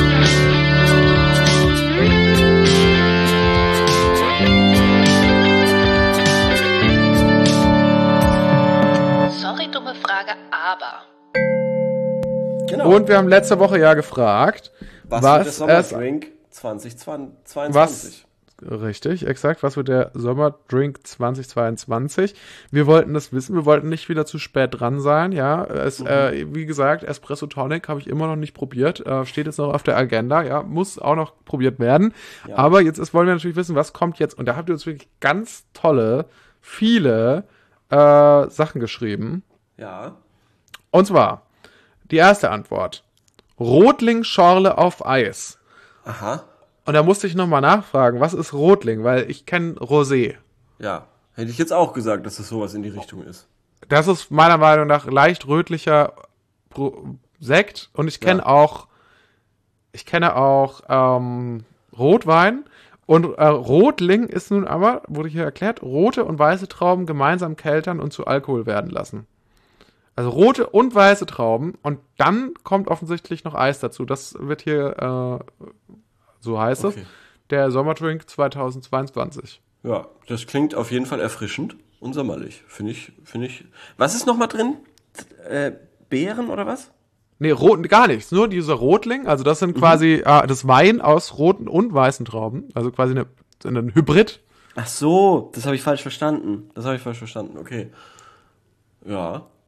Sorry, dumme Frage, aber. Genau. Und wir haben letzte Woche ja gefragt, was, was wird der es- Sommerdrink zwanzig zweiundzwanzig? was, richtig, exakt, was wird der Sommerdrink zwanzig zweiundzwanzig? Wir wollten das wissen, wir wollten nicht wieder zu spät dran sein, ja. Es, Mhm. äh, wie gesagt, Espresso Tonic habe ich immer noch nicht probiert, äh, steht jetzt noch auf der Agenda, ja, muss auch noch probiert werden. Ja. Aber jetzt ist, wollen wir natürlich wissen, was kommt jetzt. Und da habt ihr uns wirklich ganz tolle, viele äh, Sachen geschrieben. Ja. Und zwar, die erste Antwort. Rotling-Schorle auf Eis. Aha. Und da musste ich nochmal nachfragen, was ist Rotling? Weil ich kenne Rosé. Ja. Hätte ich jetzt auch gesagt, dass es sowas in die Richtung ist. Das ist meiner Meinung nach leicht rötlicher Pro Sekt. Und ich kenne Ja. auch, ich kenne auch ähm, Rotwein. Und äh, Rotling ist nun aber, wurde hier erklärt, rote und weiße Trauben gemeinsam keltern und zu Alkohol werden lassen. Also rote und weiße Trauben und dann kommt offensichtlich noch Eis dazu. Das wird hier, äh, so heißt Okay. es, der Sommerdrink zwanzig zweiundzwanzig. Ja, das klingt auf jeden Fall erfrischend und sommerlich. Finde ich, finde ich. Was ist noch mal drin? Äh, Beeren oder was? Nee, rot, gar nichts. Nur dieser Rotling, also das sind quasi äh, das Wein aus roten und weißen Trauben. Also quasi eine, ein Hybrid. Ach so, das habe ich falsch verstanden. Das habe ich falsch verstanden. Okay. Ja.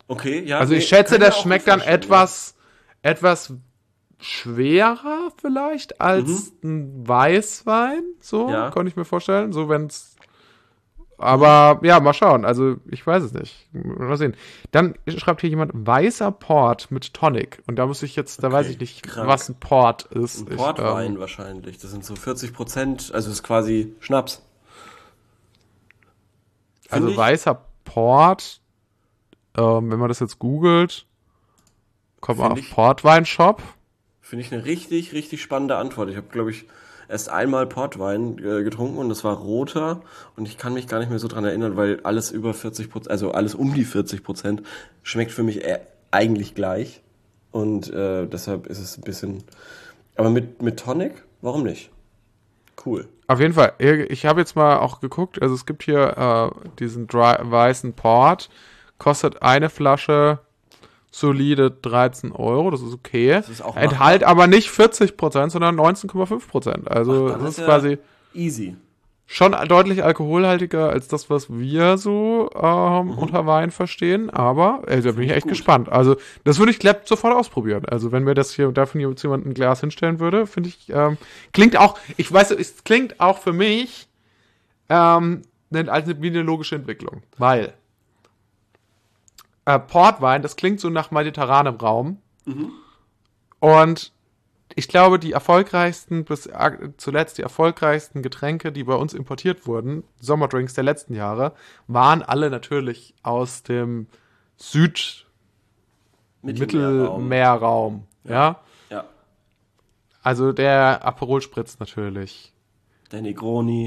Okay, ja. Also nee, ich schätze, kann ich mir das auch schmeckt gut dann vorstellen, etwas, etwas schwerer vielleicht als ein Weißwein. So, Ja. kann ich mir vorstellen. So, wenn's. Aber ja, mal schauen. Also ich weiß es nicht. Mal sehen. Dann schreibt hier jemand weißer Port mit Tonic. Und da muss ich jetzt, da Okay, weiß ich nicht, krank. was ein Port ist. Ja. Ich, Portwein ähm, wahrscheinlich. Das sind so vierzig Prozent, also das ist quasi Schnaps. also ich- weißer Port, ähm, wenn man das jetzt googelt, kommt man Find auf ich- Portwein-Shop. Finde ich eine richtig, richtig spannende Antwort. Ich habe, glaube ich, erst einmal Portwein äh, getrunken und das war roter und ich kann mich gar nicht mehr so dran erinnern, weil alles über vierzig Prozent, also alles um die vierzig Prozent schmeckt für mich eher, eigentlich gleich und äh, deshalb ist es ein bisschen, aber mit, mit Tonic, warum nicht? Cool. Auf jeden Fall. Ich habe jetzt mal auch geguckt. Also es gibt hier äh, diesen dry, weißen Port. Kostet eine Flasche solide dreizehn Euro. Das ist okay. Das ist auch Enthält machbar. aber nicht vierzig Prozent, sondern neunzehn Komma fünf Prozent. Also Dann das ist ja quasi easy. schon deutlich alkoholhaltiger als das, was wir so ähm, Mhm. unter Wein verstehen. Aber äh, da bin ich ich echt gut. gespannt. Also das würde ich glatt sofort ausprobieren. Also wenn mir das hier davon jetzt jemand ein Glas hinstellen würde, finde ich, ähm, klingt auch, ich weiß, es klingt auch für mich ähm, eine, als eine, wie eine logische Entwicklung. Weil äh, Portwein, das klingt so nach mediterranem Raum. Und ich glaube, die erfolgreichsten, bis äh, zuletzt die erfolgreichsten Getränke, die bei uns importiert wurden, Sommerdrinks der letzten Jahre, waren alle natürlich aus dem Süd-Mittelmeerraum. Ja. Ja. Also der Aperol Spritz natürlich. Der Negroni.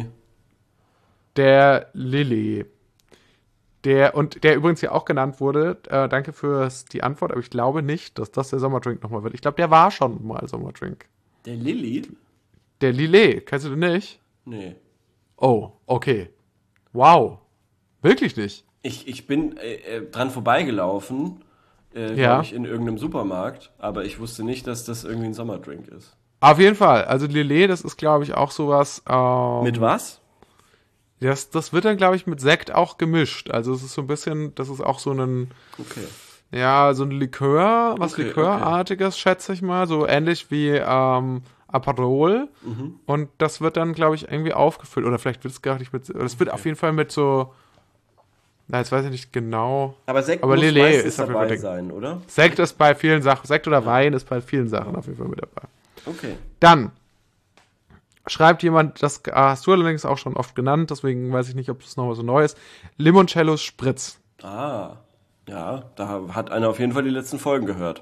Der Lilly. Der, und der übrigens hier auch genannt wurde, äh, danke für die Antwort, aber ich glaube nicht, dass das der Sommerdrink nochmal wird. Ich glaube, der war schon mal Sommerdrink. Der Lilly? Der Lillet, kennst du den nicht? Nee. Oh, okay. Wow. Wirklich nicht? Ich, ich bin äh, äh, dran vorbeigelaufen, äh, Ja. glaube ich, in irgendeinem Supermarkt, aber ich wusste nicht, dass das irgendwie ein Sommerdrink ist. Auf jeden Fall. Also Lillet, das ist, glaube ich, auch sowas. Ähm, Mit was? Das, das wird dann, glaube ich, mit Sekt auch gemischt. Also es ist so ein bisschen, das ist auch so ein, Okay. ja, so ein Likör, was Okay, Likörartiges, schätze ich mal. So ähnlich wie ähm, Aperol. Mhm. Und das wird dann, glaube ich, irgendwie aufgefüllt. Oder vielleicht wird es gar nicht mit, es wird auf jeden Fall mit so, na, jetzt weiß ich nicht genau. Aber Sekt Aber muss Lillet meistens ist auf jeden dabei Fall sein, oder? Sekt ist bei vielen Sachen, Sekt oder Wein ist bei vielen Sachen auf jeden Fall mit dabei. Okay. Dann schreibt jemand, das hast du allerdings auch schon oft genannt, deswegen weiß ich nicht, ob das noch was so Neues ist. Limoncellos Spritz. Ah, ja, da hat einer auf jeden Fall die letzten Folgen gehört.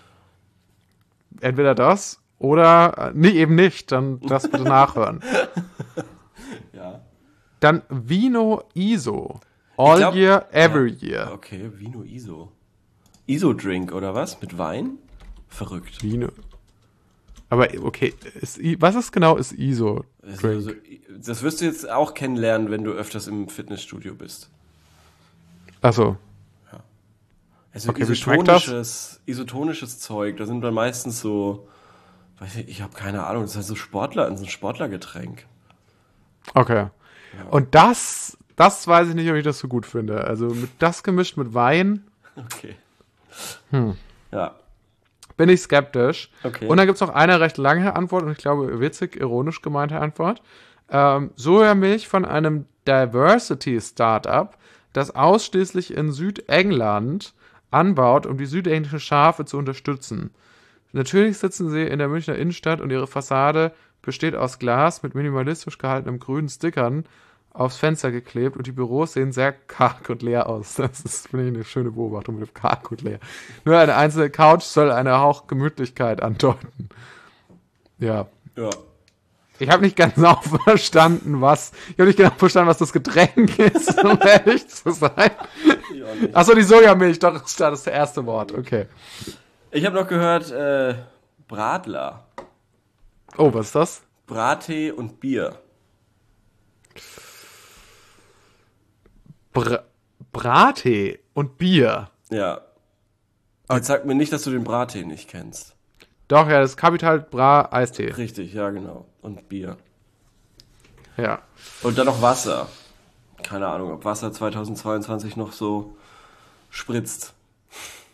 Entweder das oder, äh, nee, eben nicht, dann das bitte nachhören. Ja. Dann Vino Iso. All glaub- year, every year. Okay, Vino Iso. Iso-Drink oder was? Mit Wein? Verrückt. Vino. Aber okay, ist, I- was ist genau ist Iso? Also, Drink? also, das wirst du jetzt auch kennenlernen, wenn du öfters im Fitnessstudio bist. Achso. Also Okay, wie schmeckt das? isotonisches, isotonisches Zeug, da sind dann meistens so, weiß ich, ich habe keine Ahnung, das ist halt so Sportler, so ein Sportlergetränk. Okay. Und das, das weiß ich nicht, ob ich das so gut finde. Also mit das gemischt mit Wein Okay. Hm. Ja. bin ich skeptisch. Okay. Und dann gibt es noch eine recht lange Antwort und ich glaube witzig, ironisch gemeinte Antwort. Ähm, Sojamilch von einem Diversity-Startup, das ausschließlich in Südengland anbaut, um die südenglischen Schafe zu unterstützen. Natürlich sitzen sie in der Münchner Innenstadt und ihre Fassade besteht aus Glas mit minimalistisch gehaltenen grünen Stickern aufs Fenster geklebt und die Büros sehen sehr karg und leer aus. Das ist, finde ich, eine schöne Beobachtung mit dem karg und leer. Nur eine einzelne Couch soll eine Hauch Gemütlichkeit andeuten. Ja. Ja. Ich habe nicht ganz genau verstanden, was. Ich habe nicht genau verstanden, was das Getränk ist, um ehrlich zu sein. Ich auch nicht. Achso, die Sojamilch, doch, das ist das erste Wort. Okay. Ich habe noch gehört, äh, Bradler. Oh, was ist das? Brattee und Bier. Br Brattee und Bier. Ja. Jetzt sag mir nicht, dass du den Brattee nicht kennst. Doch, ja, das ist Capital Bra Eistee. Richtig, ja, genau. Und Bier. Ja. Und dann noch Wasser. Keine Ahnung, ob Wasser zweitausendzweiundzwanzig noch so spritzt.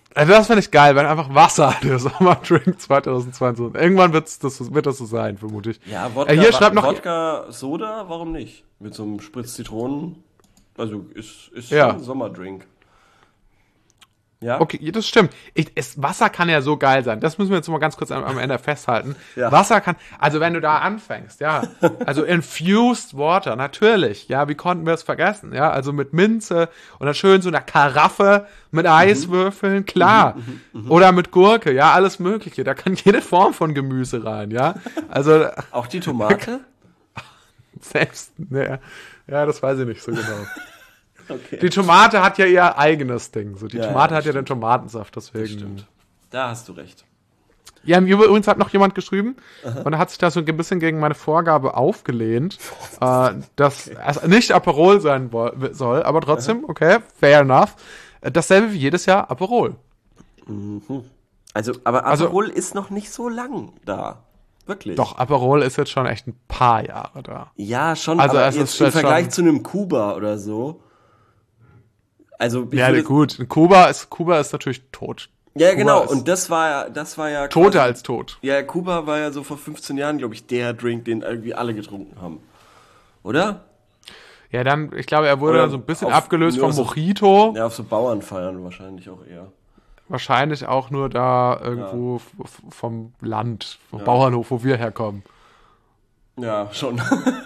Also das finde ich geil, wenn einfach Wasser der Sommerdrink zwanzig zweiundzwanzig. Irgendwann wird's das, wird das so sein, vermute ich. Ja, Wodka, äh, hier schreibt noch Wodka Soda, warum nicht? Mit so einem Spritz Zitronen. Also ist, ist Ja. schon ein Sommerdrink. Ja? Okay, das stimmt. Ich, es, Wasser kann ja so geil sein. Das müssen wir jetzt mal ganz kurz am, am Ende festhalten. Ja. Wasser kann, also wenn du da anfängst, ja, also infused water, natürlich, ja, wie konnten wir es vergessen, ja, also mit Minze und dann schön so einer Karaffe mit Eiswürfeln, klar, Mhm, mhm, oder mit Gurke, ja, alles mögliche, da kann jede Form von Gemüse rein, ja, also Auch die Tomate? selbst, ne, ja, das weiß ich nicht so genau. Okay. Die Tomate hat ja ihr eigenes Ding, so, die Ja, Tomate ja, hat ja den Tomatensaft, deswegen. Stimmt. Da hast du recht. Ja, übrigens hat noch jemand geschrieben und er hat sich da so ein bisschen gegen meine Vorgabe aufgelehnt, äh, dass es nicht Aperol sein wo- soll, aber trotzdem, okay, fair enough. Äh, Dasselbe wie jedes Jahr Aperol. Also, aber Also- Aperol ist noch nicht so lang da. Wirklich. Doch, Aperol ist jetzt schon echt ein paar Jahre da. Ja, schon, Also aber es jetzt ist im schon- Vergleich zu einem Kuba oder so. Also, ich Ja, würde- gut, Kuba ist, Kuba ist natürlich tot. Ja, Kuba genau. ist Und das war ja, das war ja Toter quasi- als tot. Ja, Kuba war ja so vor fünfzehn Jahren, glaube ich, der Drink, den irgendwie alle getrunken haben. Oder? Ja, dann, ich glaube, er wurde Oder dann so ein bisschen auf- abgelöst nur vom so- Mojito. Ja, auf so Bauernfeiern wahrscheinlich auch eher. Wahrscheinlich auch nur da irgendwo f- f- vom Land, vom Bauernhof, wo wir herkommen. Ja, schon.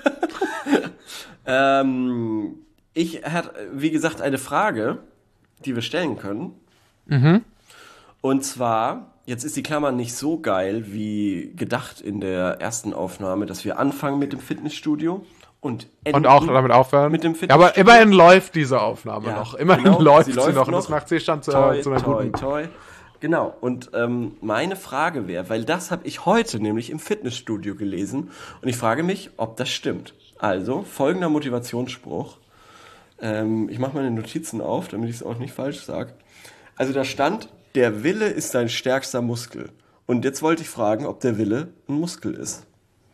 ähm, ich hatte, wie gesagt, eine Frage, die wir stellen können. Mhm. Und zwar, jetzt ist die Klammer nicht so geil wie gedacht in der ersten Aufnahme, dass wir anfangen mit dem Fitnessstudio und enden Und auch damit aufhören. mit dem Ja, aber Fitnessstudio. immerhin läuft diese Aufnahme Ja, noch. Immerhin genau, läuft sie sie, läuft noch. Und noch. das macht sie schon zu, Toi, zu einer toi, guten. toi. Genau, und ähm, meine Frage wäre, weil das habe ich heute nämlich im Fitnessstudio gelesen und ich frage mich, ob das stimmt. Also, folgender Motivationsspruch. Ähm, ich mache meine Notizen auf, damit ich es auch nicht falsch sage. Also da stand, der Wille ist dein stärkster Muskel. Und jetzt wollte ich fragen, ob der Wille ein Muskel ist.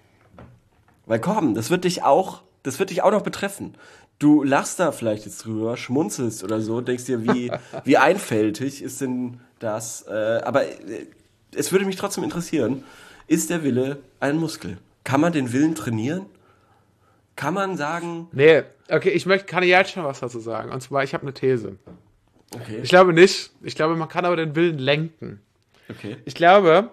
Weil komm, das wird dich auch, das wird dich auch noch betreffen. Du lachst da vielleicht jetzt drüber, schmunzelst oder so, denkst dir, wie, wie einfältig ist denn das? Äh, aber äh, es würde mich trotzdem interessieren, ist der Wille ein Muskel? Kann man den Willen trainieren? Kann man sagen, Nee, okay, ich möchte, kann jetzt schon was dazu sagen. Und zwar, ich habe eine These. okay, Ich glaube nicht. Ich glaube, man kann aber den Willen lenken. okay, Ich glaube,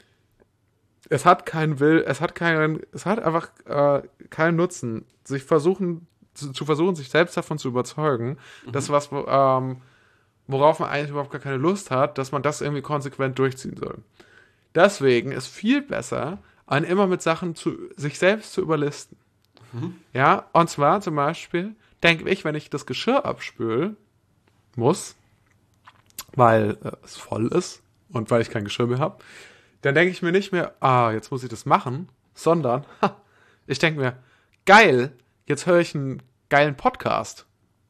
es hat keinen Will, es hat keinen, es hat einfach äh, keinen Nutzen, sich versuchen, zu, zu versuchen, sich selbst davon zu überzeugen, dass was, ähm, worauf man eigentlich überhaupt gar keine Lust hat, dass man das irgendwie konsequent durchziehen soll. Deswegen ist viel besser, einen immer mit Sachen zu sich selbst zu überlisten. Ja, und zwar zum Beispiel, denke ich, wenn ich das Geschirr abspülen muss, weil äh, es voll ist und weil ich kein Geschirr mehr habe, dann denke ich mir nicht mehr, ah, jetzt muss ich das machen, sondern ha, ich denke mir, geil, jetzt höre ich einen geilen Podcast.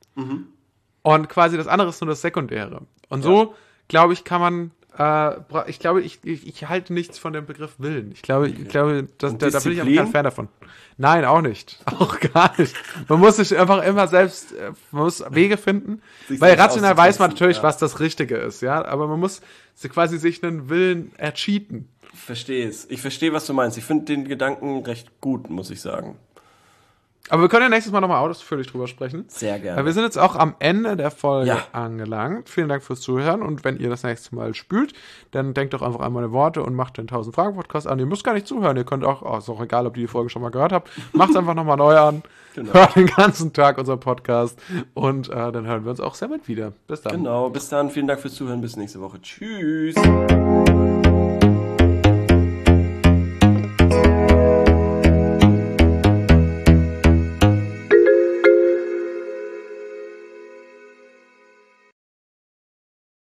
Und quasi das andere ist nur das Sekundäre. Und so, glaube ich, kann man, äh, bra- ich glaube, ich, ich, ich halte nichts von dem Begriff Willen. Ich glaube, ich glaube, das, Und da, da bin ich auch Disziplin? kein Fan davon. Nein, auch nicht. Auch gar nicht. Man muss sich einfach immer selbst, äh, man muss Wege finden, Sich weil selbst rational weiß man auszutricksen, natürlich, ja. was das Richtige ist, ja, aber man muss sich quasi sich einen Willen ercheaten. ich verstehe es. Ich verstehe, was du meinst. Ich finde den Gedanken recht gut, muss ich sagen. Aber wir können ja nächstes Mal nochmal ausführlich drüber sprechen. Sehr gerne. Weil wir sind jetzt auch am Ende der Folge Ja. angelangt. Vielen Dank fürs Zuhören. Und wenn ihr das nächste Mal spült, dann denkt doch einfach an meine Worte und macht den tausend Fragen Podcast an. Ihr müsst gar nicht zuhören. Ihr könnt auch, oh, ist auch egal, ob ihr die Folge schon mal gehört habt. Macht's einfach nochmal neu an. Genau. Hört den ganzen Tag unseren Podcast. Und äh, dann hören wir uns auch sehr bald wieder. Bis dann. Genau, bis dann. Vielen Dank fürs Zuhören. Bis nächste Woche. Tschüss.